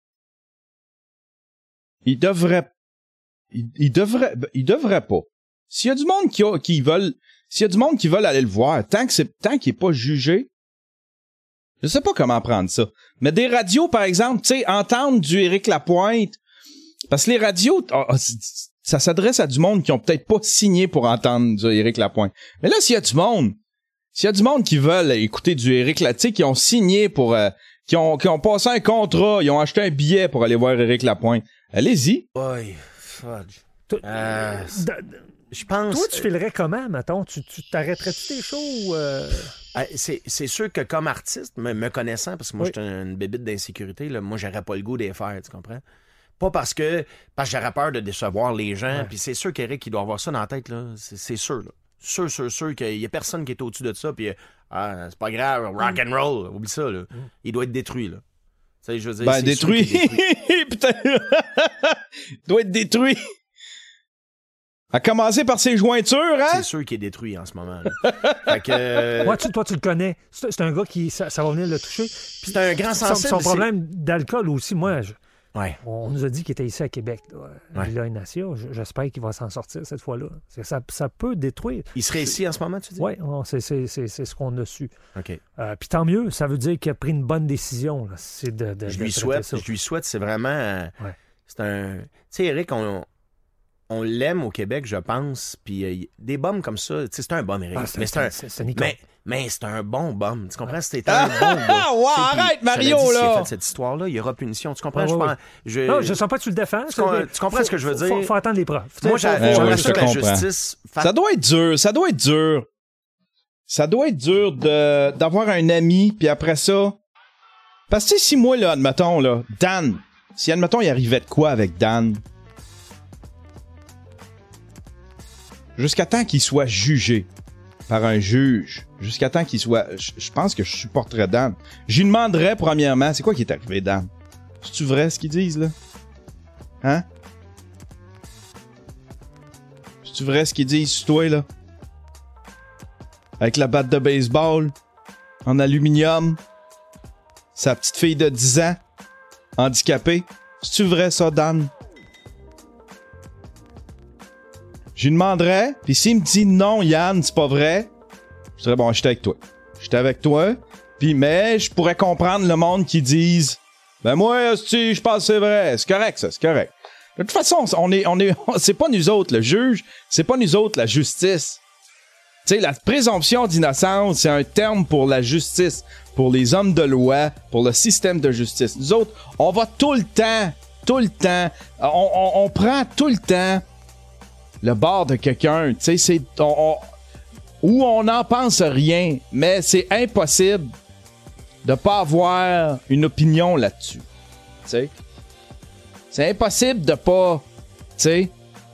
Il devrait... Il, il devrait... Il devrait pas. S'il y a du monde qui, a, qui veulent... S'il y a du monde qui veulent aller le voir, tant que c'est tant qu'il est pas jugé, je sais pas comment prendre ça. Mais des radios, par exemple, tu sais, entendre du Éric Lapointe, parce que les radios, oh, oh, ça s'adresse à du monde qui ont peut-être pas signé pour entendre du Éric Lapointe. Mais là, s'il y a du monde, s'il y a du monde qui veulent écouter du Éric Lapointe, qui ont signé pour, euh, qui ont, qui ont passé un contrat, ils ont acheté un billet pour aller voir Éric Lapointe, allez-y. Boy. Fudge. Toi- Euh, D- je pense... Toi, tu filerais comment, mettons? Tu, tu t'arrêterais-tu tes shows ou... euh, Euh, c'est, c'est sûr que comme artiste, me, me connaissant, parce que moi, Oui. j'étais une bébite d'insécurité, là, moi, j'aurais pas le goût de les faire, tu comprends? Pas parce que parce que j'aurais peur de décevoir les gens, Ouais. puis c'est sûr qu'Éric, il doit avoir ça dans la tête, là. C'est, c'est sûr, là. Sûr, sûr, sûr qu'il y a personne qui est au-dessus de ça, puis euh, ah, c'est pas grave, rock and roll, oublie ça, là. Il doit être détruit, là. Tu sais, je veux dire, Ben, c'est détruit. sûr qu'il est détruit. Putain. Il doit être détruit. À commencer par ses jointures, hein? C'est sûr qu'il est détruit en ce moment, là. Fait que... euh, Moi, tu, toi, tu le connais. C'est, c'est un gars qui... Ça, ça va venir le toucher. c'est un grand Son, sensible. son c'est- problème d'alcool aussi, moi, je- Ouais. on nous a dit qu'il était ici à Québec, là, à Ouais. Villa Ignacia. J- J'espère qu'il va s'en sortir cette fois-là. C'est que Ça, ça peut détruire. Il serait ici en ce moment, tu dis? Oui, c'est, c'est, c'est, c'est ce qu'on a su. OK. Euh, Puis tant mieux, ça veut dire qu'il a pris une bonne décision. Là. C'est de, de, Je de lui traiter souhaite, ça. je lui souhaite, c'est vraiment... euh, Ouais. C'est un... Tu sais, Eric, on, on l'aime au Québec, je pense, puis euh, des bums comme ça, tu sais, c'est un bum, Eric. Ah, c'est- mais c'est un... c'est- c'est Nico. Mais, mais c'est un bon bum, tu comprends? C'était un bon gars. Ah, ouais, Tu sais, puis, arrête, Mario, cela dit, s'il là! a fait cette histoire-là, il y aura punition, tu comprends? Ouais, je ouais, pense... Je... Non, je sens pas que tu le défends. Tu com- tu comprends ce que je veux Faut, dire? faut attendre les preuves. Moi, Faut- j'ai- faut- Ouais, j'aimerais ouais, ça je que la comprends. justice... fasse- Ça doit être dur, ça doit être dur. Ça doit être dur de, d'avoir un ami, puis après ça... Parce que tu sais, si moi, là, admettons, là, Dan, si, admettons, il arrivait de quoi avec Dan, jusqu'à temps qu'il soit jugé par un juge, jusqu'à temps qu'il soit... Je je pense que je supporterais Dan. J'y demanderais, premièrement, c'est quoi qui est arrivé, Dan? C'est-tu vrai, ce qu'ils disent, là? Hein? C'est-tu vrai, ce qu'ils disent sur toi, là? Avec la batte de baseball, en aluminium, sa petite fille de dix ans, handicapée. C'est-tu vrai, ça, Dan? Je lui demanderais, puis s'il me dit non, Yann, c'est pas vrai, je dirais bon, j'étais avec toi. J'étais avec toi, puis mais je pourrais comprendre le monde qui disent ben moi, si je pense que c'est vrai, c'est correct ça, c'est correct. De toute façon, on est, on est, c'est pas nous autres le juge, c'est pas nous autres la justice. Tu sais, la présomption d'innocence, c'est un terme pour la justice, pour les hommes de loi, pour le système de justice. Nous autres, on va tout le temps, tout le temps, on, on, on prend tout le temps le bord de quelqu'un, tu sais, c'est on, on, où on n'en pense rien, mais c'est impossible de pas avoir une opinion là-dessus, tu sais. C'est impossible de pas, tu sais.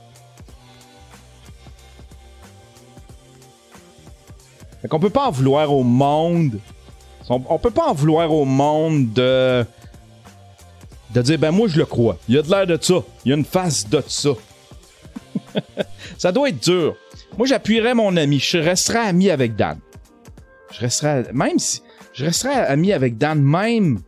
Fait qu'on peut pas en vouloir au monde. On, on peut pas en vouloir au monde de de dire ben moi je le crois. Il y a de l'air de ça. Il y a une face de ça. Ça doit être dur. Moi, j'appuierais mon ami. Je resterais ami avec Dan. Je resterais... Même si... Je resterais ami avec Dan, même...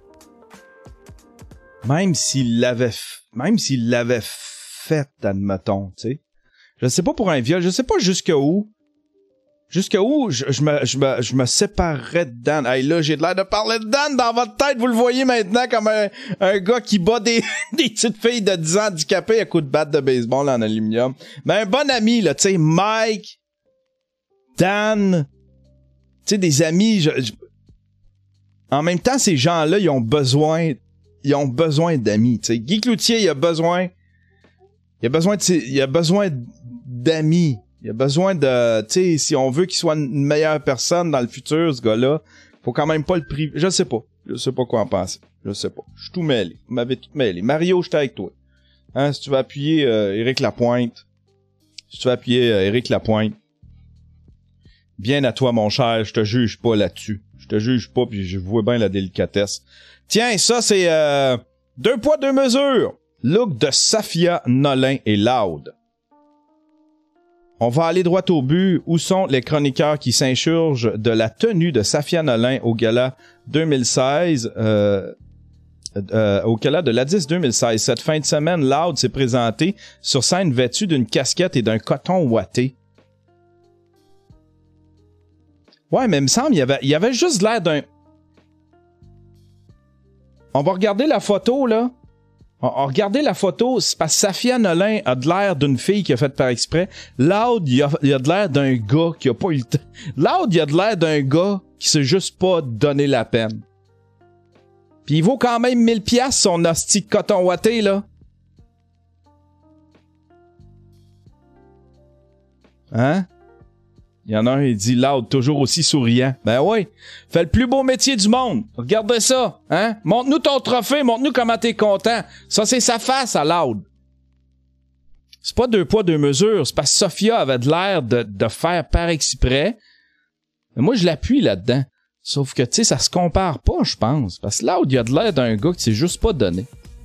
Même s'il l'avait... f- Même s'il l'avait fait, admettons, tu sais. Je sais pas pour un viol. Je sais pas jusqu'où. Jusqu'où je, je, me, je, me, je me séparerais de Dan. Hey, là, j'ai de l'air de parler de Dan dans votre tête. Vous le voyez maintenant comme un, un gars qui bat des, des petites filles de dix ans handicapées à coups de batte de baseball en aluminium. Mais un bon ami, là, tu sais, Mike, Dan, tu sais, des amis. Je, je- En même temps, ces gens-là, ils ont besoin ils ont besoin d'amis. T'sais. Guy Cloutier, il a besoin... Il a besoin de... Il a besoin d'amis. Il a besoin de... Tu sais, si on veut qu'il soit une meilleure personne dans le futur, ce gars-là, faut quand même pas le priver. Je sais pas. Je sais pas quoi en penser. Je sais pas. Je suis tout mêlé. Vous m'avez tout mêlé. Mario, j'étais avec toi. Hein, si tu veux appuyer euh, Éric Lapointe. Si tu veux appuyer euh, Éric Lapointe. Bien à toi, mon cher. Je te juge pas là-dessus. Je te juge pas, puis je vois bien la délicatesse. Tiens, ça, c'est euh, deux poids, deux mesures. Look de Safia Nolin et Loud. On va aller droit au but. Où sont les chroniqueurs qui s'insurgent de la tenue de Safia Nolin au gala deux mille seize, euh, euh, au gala de l'A D I S deux mille seize. Cette fin de semaine, Loud s'est présenté sur scène vêtu d'une casquette et d'un coton ouaté. Ouais, mais il me semble, il y avait, il y avait juste l'air d'un... On va regarder la photo, là. On, on regardez la photo, c'est parce que Safia Nolin a de l'air d'une fille qui a fait par exprès. Loud, il a, il a de l'air d'un gars qui a pas eu le temps. Loud, il a de l'air d'un gars qui s'est juste pas donné la peine. Puis il vaut quand même mille piastres son hostie de coton ouaté, là. Hein? Il y en a un, il dit Loud, toujours aussi souriant. Ben oui, fais le plus beau métier du monde. Regardez ça, hein? Montre-nous ton trophée, montre-nous comment t'es content. Ça, c'est sa face à Loud. C'est pas deux poids, deux mesures. C'est parce que Safia avait de l'air de, de faire par exprès. Mais moi, je l'appuie là-dedans. Sauf que, tu sais, ça se compare pas, je pense. Parce que Loud, il a de l'air d'un gars qui s'est juste pas donné.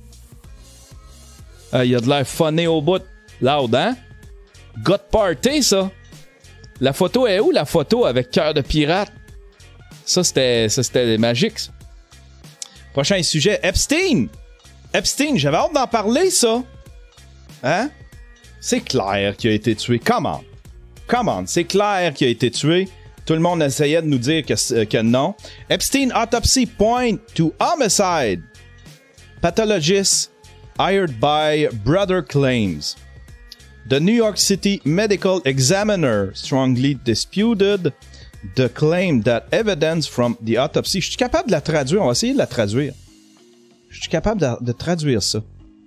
Euh, il a de l'air funné au bout. Loud, hein? Got party, ça. La photo est où, la photo avec cœur de pirate? Ça, c'était, ça, c'était magique, ça. Prochain sujet, Epstein. Epstein, j'avais hâte d'en parler, ça. Hein? C'est clair qu'il a été tué. Come on. Come on, c'est clair qu'il a été tué. Tout le monde essayait de nous dire que, que non. Epstein autopsy point to homicide. Pathologist hired by brother claims. The New York City Medical Examiner strongly disputed the claim that evidence from the autopsy... Je suis capable de la traduire. On va essayer de la traduire. Je suis capable de, de traduire ça.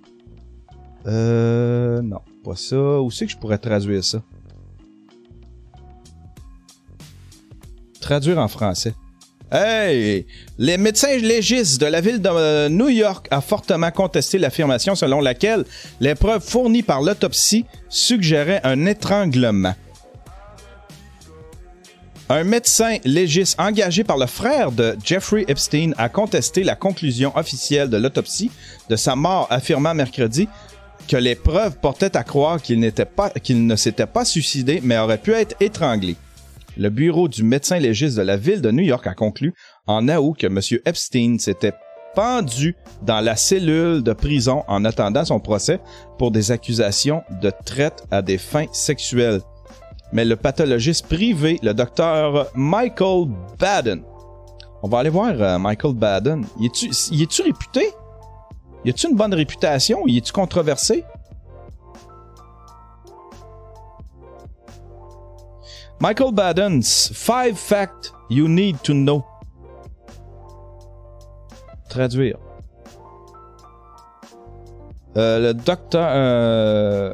Euh... Non, pas ça. Où c'est que je pourrais traduire ça? Traduire en français. Hey! Les médecins légistes de la ville de New York a fortement contesté l'affirmation selon laquelle les preuves fournies par l'autopsie suggéraient un étranglement. Un médecin légiste engagé par le frère de Jeffrey Epstein a contesté la conclusion officielle de l'autopsie de sa mort, affirmant mercredi que les preuves portaient à croire qu'il n'était pas, qu'il ne s'était pas suicidé mais aurait pu être étranglé. Le bureau du médecin légiste de la ville de New York a conclu en août que M. Epstein s'était pendu dans la cellule de prison en attendant son procès pour des accusations de traite à des fins sexuelles. Mais le pathologiste privé, le docteur Michael Baden, on va aller voir euh, Michael Baden, y est-tu, y est-tu réputé? Y a-tu une bonne réputation? Y est-tu controversé? Michael Baden's Five Facts You Need to Know. Traduire. Euh, le docteur... Euh...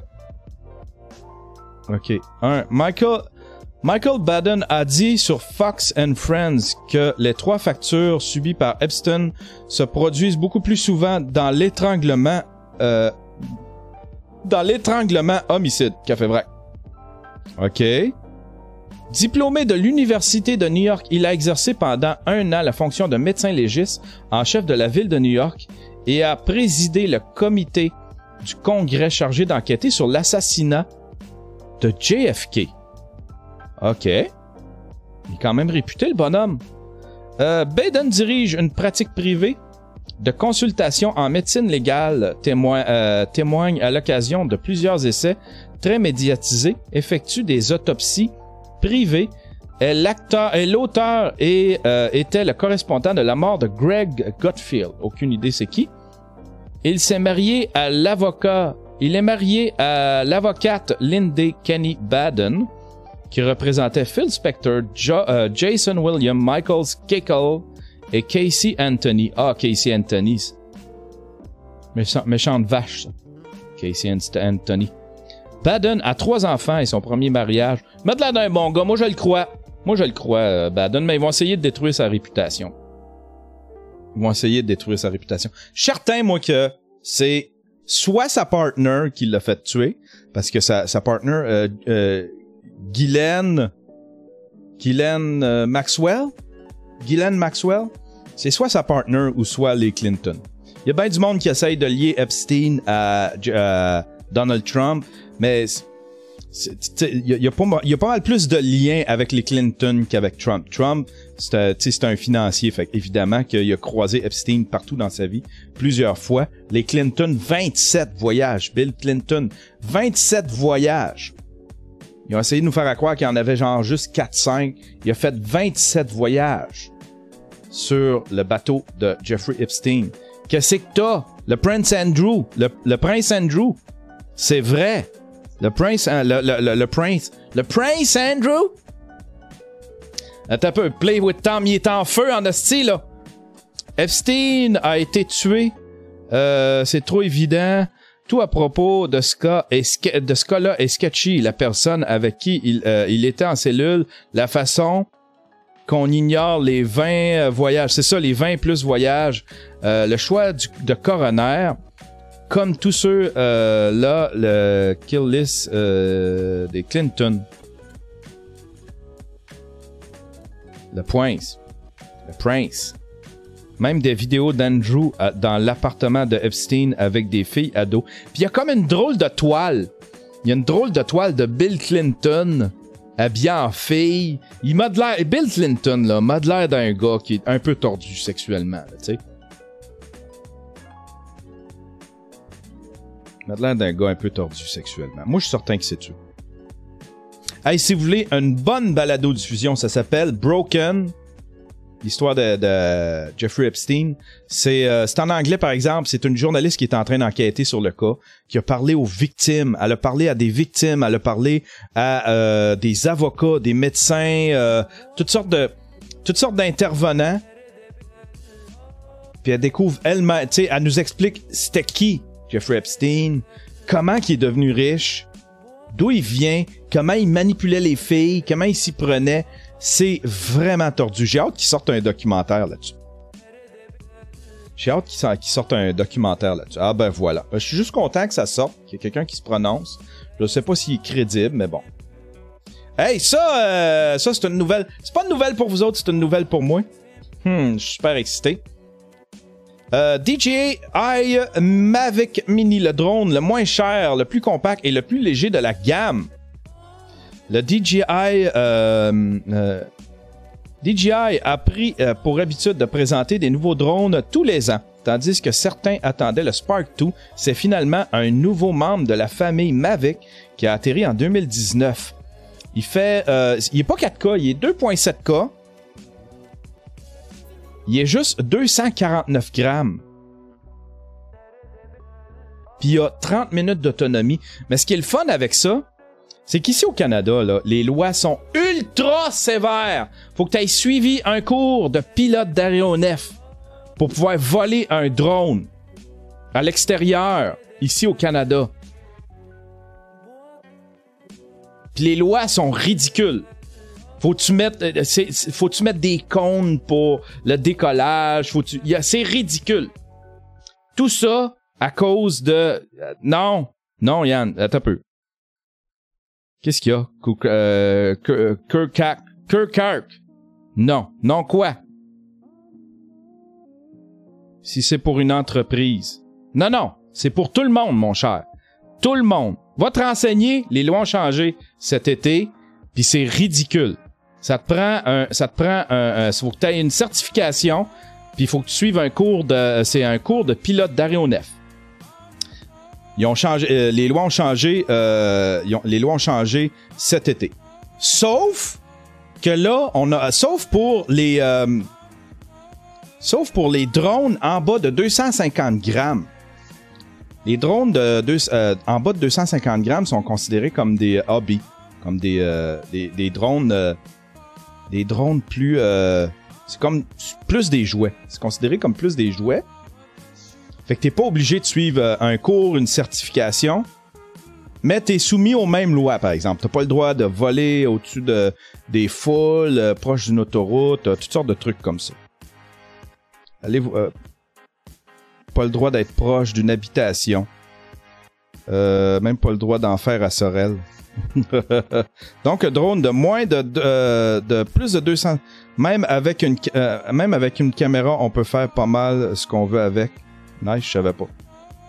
OK. Un. Michael... Michael Baden a dit sur Fox and Friends que les trois fractures subies par Epstein se produisent beaucoup plus souvent dans l'étranglement... Euh... Dans l'étranglement homicide. Café vrac. OK. Diplômé de l'Université de New York, il a exercé pendant un an la fonction de médecin légiste en chef de la ville de New York et a présidé le comité du Congrès chargé d'enquêter sur l'assassinat de J F K. OK. Il est quand même réputé, le bonhomme. Euh, Baden dirige une pratique privée de consultation en médecine légale, témoin, euh, témoigne à l'occasion de plusieurs essais très médiatisés, effectue des autopsies privé, est l'acteur, est l'auteur et euh, était le correspondant de la mort de Greg Gutfield. Aucune idée c'est qui. Il s'est marié à l'avocat, il est marié à l'avocate Lindy Kenny Baden, qui représentait Phil Spector, jo, euh, Jason William, Michael Kickle et Casey Anthony. Ah, Casey Anthony. Méchant, méchante vache, ça. Casey Anthony. Baden a trois enfants et son premier mariage. Mais de là d'un bon gars, moi je le crois. Moi je le crois, euh, Baden, mais ils vont essayer de détruire sa réputation. Ils vont essayer de détruire sa réputation. Je suis certain, moi, que c'est soit sa partner qui l'a fait tuer, parce que sa, sa partner, euh, euh, Ghislaine, Ghislaine euh, Maxwell, Ghislaine Maxwell, c'est soit sa partner ou soit les Clinton. Il y a bien du monde qui essaye de lier Epstein à, à Donald Trump, mais il y, y, y a pas mal plus de liens avec les Clinton qu'avec Trump. Trump, c'est, c'est un financier, fait évidemment qu'il a croisé Epstein partout dans sa vie, plusieurs fois. Les Clinton, vingt-sept voyages. Bill Clinton, vingt-sept voyages. Ils ont essayé de nous faire croire qu'il y en avait genre juste quatre cinq. Il a fait vingt-sept voyages sur le bateau de Jeffrey Epstein. Qu'est-ce que t'as? Le Prince Andrew. Le, le Prince Andrew. C'est vrai. Le Prince... Le, le, le, le Prince... Le Prince Andrew? Attends un peu. Play with Tom. Il est en feu en hostie, là. Epstein a été tué. Euh, c'est trop évident. Tout à propos de ce cas, est, de ce cas-là est sketchy. La personne avec qui il, euh, il était en cellule, la façon qu'on ignore les vingt voyages. C'est ça, les vingt plus voyages. Euh, le choix du, de coroner, comme tous ceux euh, là, le kill list euh, des Clinton. Le Prince. Le Prince. Même des vidéos d'Andrew euh, dans l'appartement de Epstein avec des filles ados. Puis il y a comme une drôle de toile. Il y a une drôle de toile de Bill Clinton habillé en fille. Il m'a de l'air... Bill Clinton, là, m'a de l'air d'un gars qui est un peu tordu sexuellement, tu sais. Il m'a de l'air d'un gars un peu tordu sexuellement. Moi, je suis certain que c'est tué. Hey, si vous voulez une bonne balado-diffusion, ça s'appelle Broken. L'histoire de, de Jeffrey Epstein. C'est, euh, c'est en anglais, par exemple. C'est une journaliste qui est en train d'enquêter sur le cas, qui a parlé aux victimes. Elle a parlé à des victimes. Elle a parlé à euh, des avocats, des médecins, euh, toutes sortes de, toutes sortes d'intervenants. Puis elle découvre elle-même, tu sais, elle nous explique c'était qui Jeffrey Epstein, comment il est devenu riche, d'où il vient, comment il manipulait les filles, comment il s'y prenait. C'est vraiment tordu. J'ai hâte qu'il sorte un documentaire là-dessus. J'ai hâte qu'il sorte un documentaire là-dessus. Ah ben voilà. Je suis juste content que ça sorte, qu'il y ait quelqu'un qui se prononce. Je sais pas s'il est crédible, mais bon. Hey, ça, euh, ça c'est une nouvelle. C'est pas une nouvelle pour vous autres, c'est une nouvelle pour moi. Hmm, je suis super excité. Euh, D J I Mavic Mini, le drone le moins cher, le plus compact et le plus léger de la gamme. Le D J I, euh, euh, D J I a pris euh, pour habitude de présenter des nouveaux drones tous les ans, tandis que certains attendaient le Spark deux. C'est finalement un nouveau membre de la famille Mavic qui a atterri en deux mille dix-neuf. Il fait, euh, il est pas quatre K, il est deux virgule sept K. Il est juste deux cent quarante-neuf grammes. Puis il a trente minutes d'autonomie. Mais ce qui est le fun avec ça, c'est qu'ici au Canada, là, les lois sont ultra sévères. Faut que tu aies suivi un cours de pilote d'aéronef pour pouvoir voler un drone à l'extérieur, ici au Canada. Puis les lois sont ridicules. Faut-tu mettre, c'est, faut-tu mettre des cônes pour le décollage? Faut-tu, y a, c'est ridicule. Tout ça à cause de... Euh, non, non, Yann, attends un peu. Qu'est-ce qu'il y a? Euh, Kirkirk. Kirkirk. Non. Non quoi? Si c'est pour une entreprise. Non, non. C'est pour tout le monde, mon cher. Tout le monde. Va te renseigner. Les lois ont changé cet été. Puis c'est ridicule. Ça te prend un... Ça te prend un... Il faut que tu aies une certification. Puis il faut que tu suives un cours de... C'est un cours de pilote d'aéronef. Ils ont changé, euh, les lois ont changé, euh, ils ont, les lois ont changé cet été. Sauf que là, on a, sauf pour les, euh, sauf pour les drones en bas de deux cent cinquante grammes. Les drones de deux, euh, en bas de deux cent cinquante grammes sont considérés comme des hobbies, comme des, euh, des, des drones, euh, des drones plus, euh, c'est comme plus des jouets. C'est considéré comme plus des jouets. Fait que t'es pas obligé de suivre euh, un cours, une certification, mais t'es soumis aux mêmes lois, par exemple. T'as pas le droit de voler au-dessus de, des foules, euh, proche d'une autoroute, euh, toutes sortes de trucs comme ça. Allez, euh, pas le droit d'être proche d'une habitation. Euh, même pas le droit d'en faire à Sorel. Donc, un drone de moins de, de, euh, de plus de deux cents... Même avec, une, euh, même avec une caméra, on peut faire pas mal ce qu'on veut avec. Nice, je savais pas.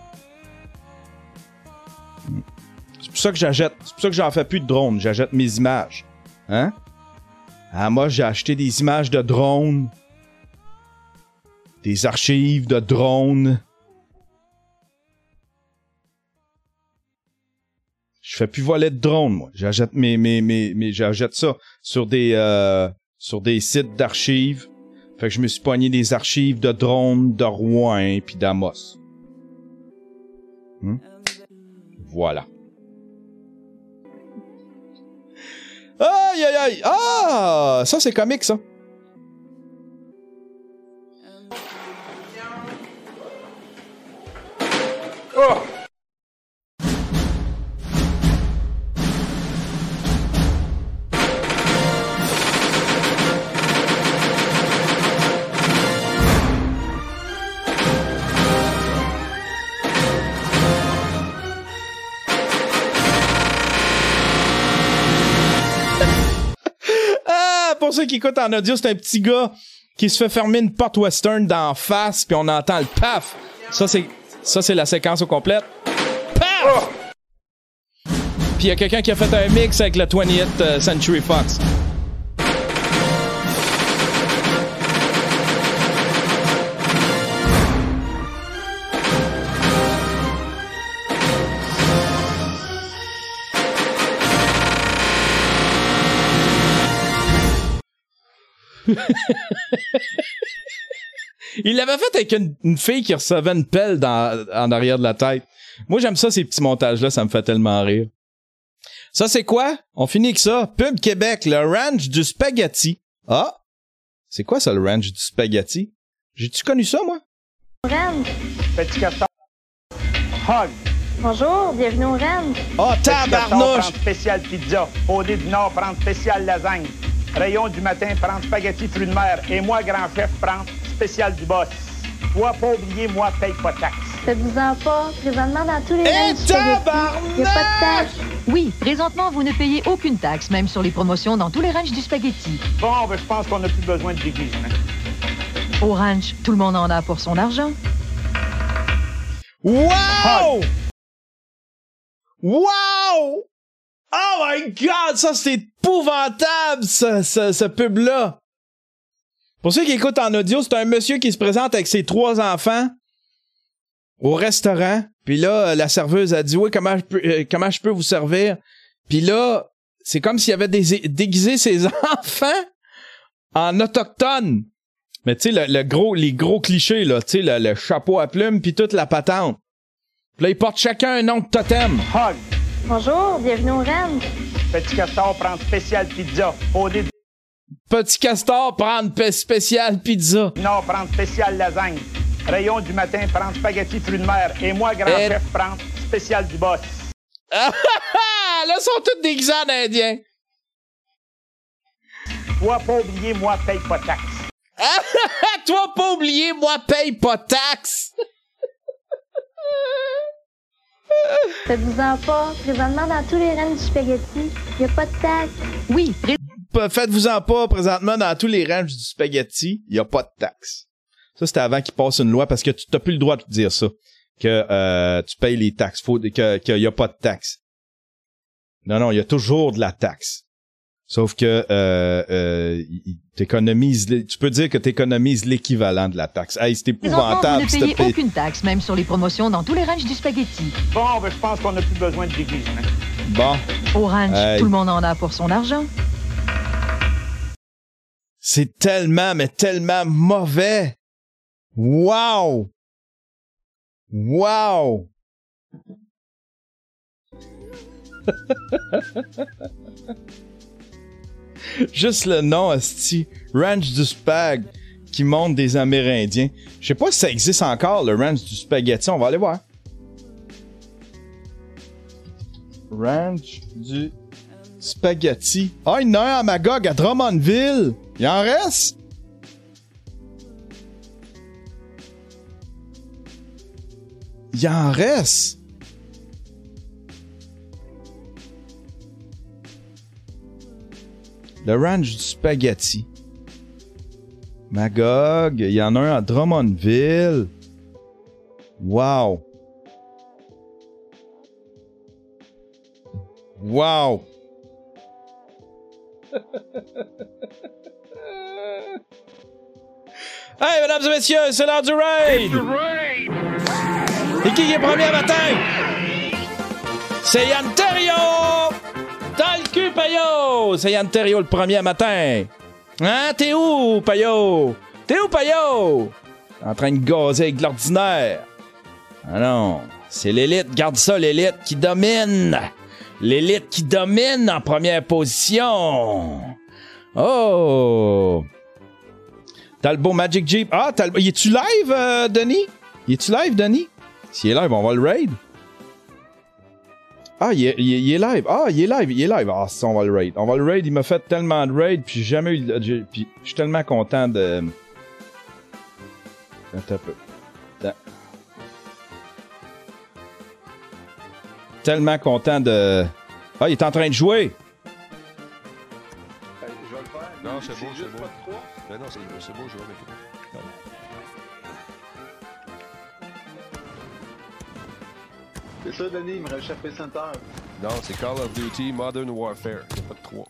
C'est pour ça que j'achète. C'est pour ça que j'en fais plus de drones. J'achète mes images. Hein? Ah, moi, j'ai acheté des images de drones. Des archives de drones. Je fais plus voler de drones, moi. J'achète mes, mes, mes, mes j'achète ça sur des, euh, sur des sites d'archives. Fait que je me suis pogné des archives de drones de Rouen puis d'Amos. Hmm? Voilà. Aïe, aïe, aïe! Ah! Ça, c'est comique, ça. Oh! Pour ceux qui écoutent en audio, c'est un petit gars qui se fait fermer une porte western d'en face, puis on entend le paf. Ça, c'est ça c'est la séquence au complète. Paf! Oh! Puis il y a quelqu'un qui a fait un mix avec le twentieth Century Fox. Il l'avait fait avec une, une fille qui recevait une pelle dans, en arrière de la tête. Moi, j'aime ça, ces petits montages-là, ça me fait tellement rire. Ça, c'est quoi? On finit avec ça. Pub Québec, le ranch du spaghetti. Ah! C'est quoi ça, le ranch du spaghetti? J'ai-tu connu ça, moi? Ranch. Petit castor. Hog. Bonjour, bienvenue au ranch. Oh, tabarnouche! Prendre spécial pizza. Au dé du Nord, prendre spécial lasagne. Rayon du matin, prendre spaghetti fruits de mer. Et moi, grand chef, prendre spécial du boss. Toi, pas oublier, moi, paye pas de taxe. Faites-vous-en pas. Présentement, dans tous les ranchs du spaghetti, il n'y a pas de taxe. Oui, présentement, vous ne payez aucune taxe, même sur les promotions dans tous les ranchs du spaghetti. Bon, ben, je pense qu'on n'a plus besoin de déguisement. Au ranch, tout le monde en a pour son argent. Wow! Wow! Oh my God! Ça, c'est épouvantable, ce, ce, ce pub-là! Pour ceux qui écoutent en audio, c'est un monsieur qui se présente avec ses trois enfants au restaurant. Puis là, la serveuse a dit « Oui, comment je peux, euh, comment je peux vous servir? » Puis là, c'est comme s'il avait des, déguisé ses enfants en autochtones. Mais tu sais, le, le gros, les gros clichés, là, tu sais, le, le chapeau à plumes puis toute la patente. Puis là, ils portent chacun un nom de totem. Hog. Bonjour, bienvenue au ranch. Petit castor, prendre spécial pizza. Au dé du Petit castor, prendre p- spécial pizza. Nord, prendre spécial lasagne. Rayon du matin, prendre spaghetti fruits de mer. Et moi, grand Et... chef, prendre spécial du boss. Ah, là, ils sont tous déguisés en Indiens. Toi, pas oublier, moi, paye pas de taxe. Toi, pas oublier, moi, paye pas de taxe. Faites-vous-en pas. Présentement, dans tous les ranchs du spaghetti, il n'y a pas de taxe. Oui, pré- Faites-vous-en pas, présentement, dans tous les ranchs du spaghetti, il n'y a pas de taxe. Ça, c'était avant qu'ils passent une loi, parce que tu n'as plus le droit de dire ça, que euh, tu payes les taxes, faut, que qu'il n'y a pas de taxe. Non, non, il y a toujours de la taxe. Sauf que euh, euh, t'économises, tu peux dire que tu économises l'équivalent de la taxe. Hey, c'est épouvantable. Présentement, vous ne payez aucune taxe, même sur les promotions dans tous les ranchs du spaghetti. Bon, ben, je pense qu'on n'a plus besoin de déguisement. Bon. Au ranch, hey. Tout le monde en a pour son argent. C'est tellement, mais tellement mauvais. Wow! Wow! Juste le nom, asti. Ranch du Spag. qui monte des Amérindiens. Je sais pas si ça existe encore, le ranch du spaghetti. On va aller voir. Ranch du spaghetti. Ah, il y en a un à Magog, à Drummondville. Il en reste? Il en reste. Le ranch du spaghetti. Magog, il y en a un à Drummondville. Wow. Wow. Hey, mesdames et messieurs, c'est l'heure du raid! Et qui est premier matin? C'est Yann Terriot! Dans le cul, Payot! C'est Yann Terriot le premier matin. Hein? T'es où, Payot? T'es où, Payot? En train de gazer avec l'ordinaire. Ah non, c'est l'élite, garde ça, l'élite qui domine. L'élite qui domine en première position. Oh! T'as le beau Magic Jeep. Ah, t'as le... Y es-tu live, euh, Denis? Y es-tu live, Denis? S'il est live, on va le raid. Ah, il est, il, est, il est live. Ah, il est live, il est live. Ah, ça, on va le raid. On va le raid. Il m'a fait tellement de raid, puis j'ai jamais eu... J'ai, puis je suis tellement content de... Attends un peu. Attends. Tellement content de... Ah, il est en train de jouer. Je vais le faire. Non, c'est beau, c'est beau. Ben non, c'est, c'est beau, je vais avec toi. C'est ça, Denis, il me reste Chappé Center. Non, c'est Call of Duty Modern Warfare. Il n'y a pas de trois.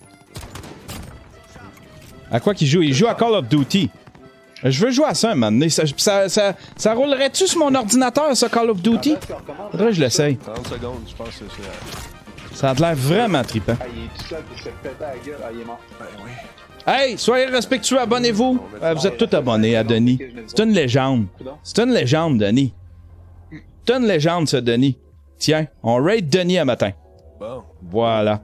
À quoi qu'il joue? Il joue à Call of Duty. Je veux jouer à ça un moment donné. Ça, ça, ça, ça roulerait-tu sur mon ordinateur, ça, Call of Duty? Faudrait que je l'essaye. trente secondes, je pense que c'est... Ça a l'air vraiment trippant. Ah, il est tout seul, il se péter à la gueule. Ah, il est mort. Ben oui. Hey, soyez respectueux, abonnez-vous. Euh, vous êtes tous abonnés à Denis. C'est une légende. C'est une légende, Denis. C'est une légende, ça, Denis. Tiens, on raid Denis à matin. Bon. Voilà.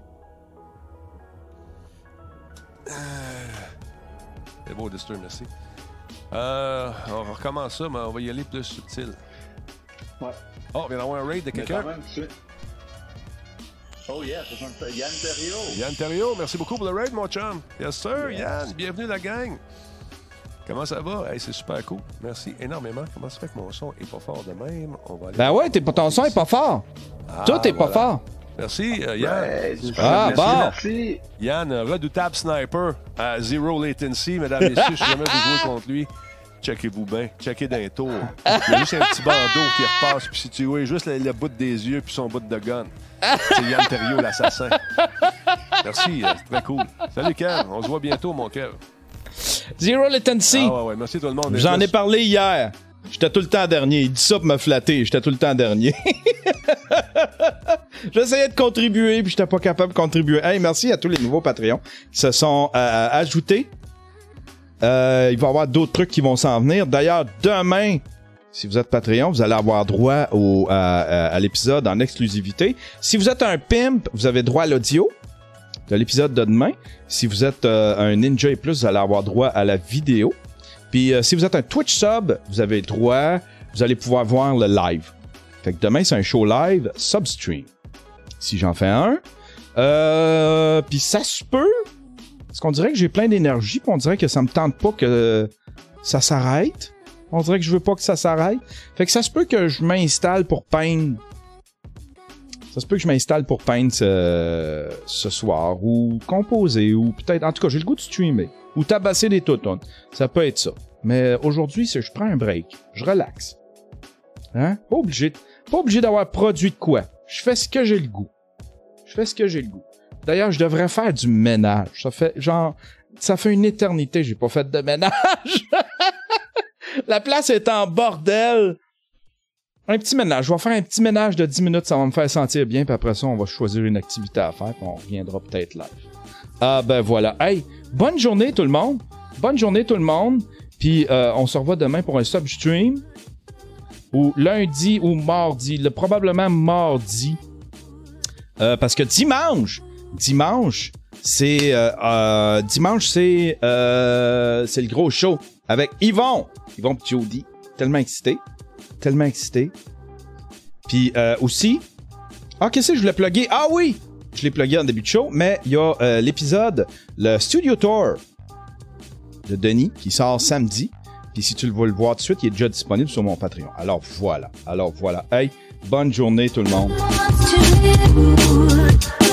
Euh... C'est beau, Dister, merci. Euh, on recommence ça, mais on va y aller plus subtil. Ouais. Oh, on vient d'avoir un raid de quelqu'un. Oh yeah, c'est ça. Yann Terriot. Yann Terriot, merci beaucoup pour le raid, mon chum. Yes, sir, yes. Yann, bienvenue la gang. Comment ça va? Hey, c'est super cool. Merci énormément. Comment ça fait que mon son est pas fort de même? On va aller ben ouais, t'es pas, ton son est pas fort. Ah, Tout est voilà. pas fort. Merci, euh, Yann. Ouais, ah, merci, bon. Merci. Yann, redoutable sniper à zero latency, mesdames et messieurs. Si jamais vous jouez contre lui, checkez-vous bien. Checkez d'un tour. Il y a juste un petit bandeau qui repasse. Puis si tu vois juste le, le bout des yeux puis son bout de gun, c'est Yann Terriot, l'assassin. Merci, c'est très cool. Salut, Kev. On se voit bientôt, mon Kev. Zero latency. Ah ouais, ouais. Merci tout le monde. J'en ai parlé hier. J'étais tout le temps dernier. Il dit ça pour me flatter. J'étais tout le temps dernier. J'essayais de contribuer, puis j'étais pas capable de contribuer. Hey, merci à tous les nouveaux Patreons qui se sont euh, ajoutés. Euh, il va y avoir d'autres trucs qui vont s'en venir. D'ailleurs, demain, si vous êtes Patreon, vous allez avoir droit au, à, à, à l'épisode en exclusivité. Si vous êtes un pimp, vous avez droit à l'audio de l'épisode de demain. Si vous êtes euh, un Ninja et plus, vous allez avoir droit à la vidéo. Puis euh, si vous êtes un Twitch sub, vous avez droit, vous allez pouvoir voir le live. Fait que demain, c'est un show live substream. Si j'en fais un. Euh, puis ça se peut. Parce qu'on dirait que j'ai plein d'énergie, puis on dirait que ça me tente pas que ça s'arrête. On dirait que je veux pas que ça s'arrête. Fait que ça se peut que je m'installe pour peindre. Ça se peut que je m'installe pour peindre ce, ce soir, ou composer, ou peut-être... En tout cas, j'ai le goût de streamer. Ou tabasser des toutounes. Ça peut être ça. Mais aujourd'hui, c'est je prends un break. Je relaxe. Hein? Pas obligé, pas obligé d'avoir produit de quoi. Je fais ce que j'ai le goût. Je fais ce que j'ai le goût. D'ailleurs, je devrais faire du ménage. Ça fait genre... Ça fait une éternité que j'ai pas fait de ménage. La place est en bordel. Un petit ménage. Je vais faire un petit ménage de dix minutes. Ça va me faire sentir bien. Puis après ça, on va choisir une activité à faire. Puis on reviendra peut-être live. Ah ben voilà. Hey, bonne journée tout le monde. Bonne journée tout le monde. Puis euh, on se revoit demain pour un substream. Ou lundi ou mardi. Le, probablement mardi. Euh, parce que dimanche... Dimanche, c'est... Euh, euh, dimanche, c'est... Euh, c'est le gros show. avec Yvon. Yvon pis Jody. Tellement excité. Tellement excité. Puis euh, aussi... Ah, qu'est-ce que je voulais plugger? Ah oui! Je l'ai plugué en début de show, mais il y a euh, l'épisode, le Studio Tour de Denis, qui sort samedi. Puis si tu veux le voir tout de suite, il est déjà disponible sur mon Patreon. Alors voilà. Alors voilà. Hey, bonne journée tout le monde.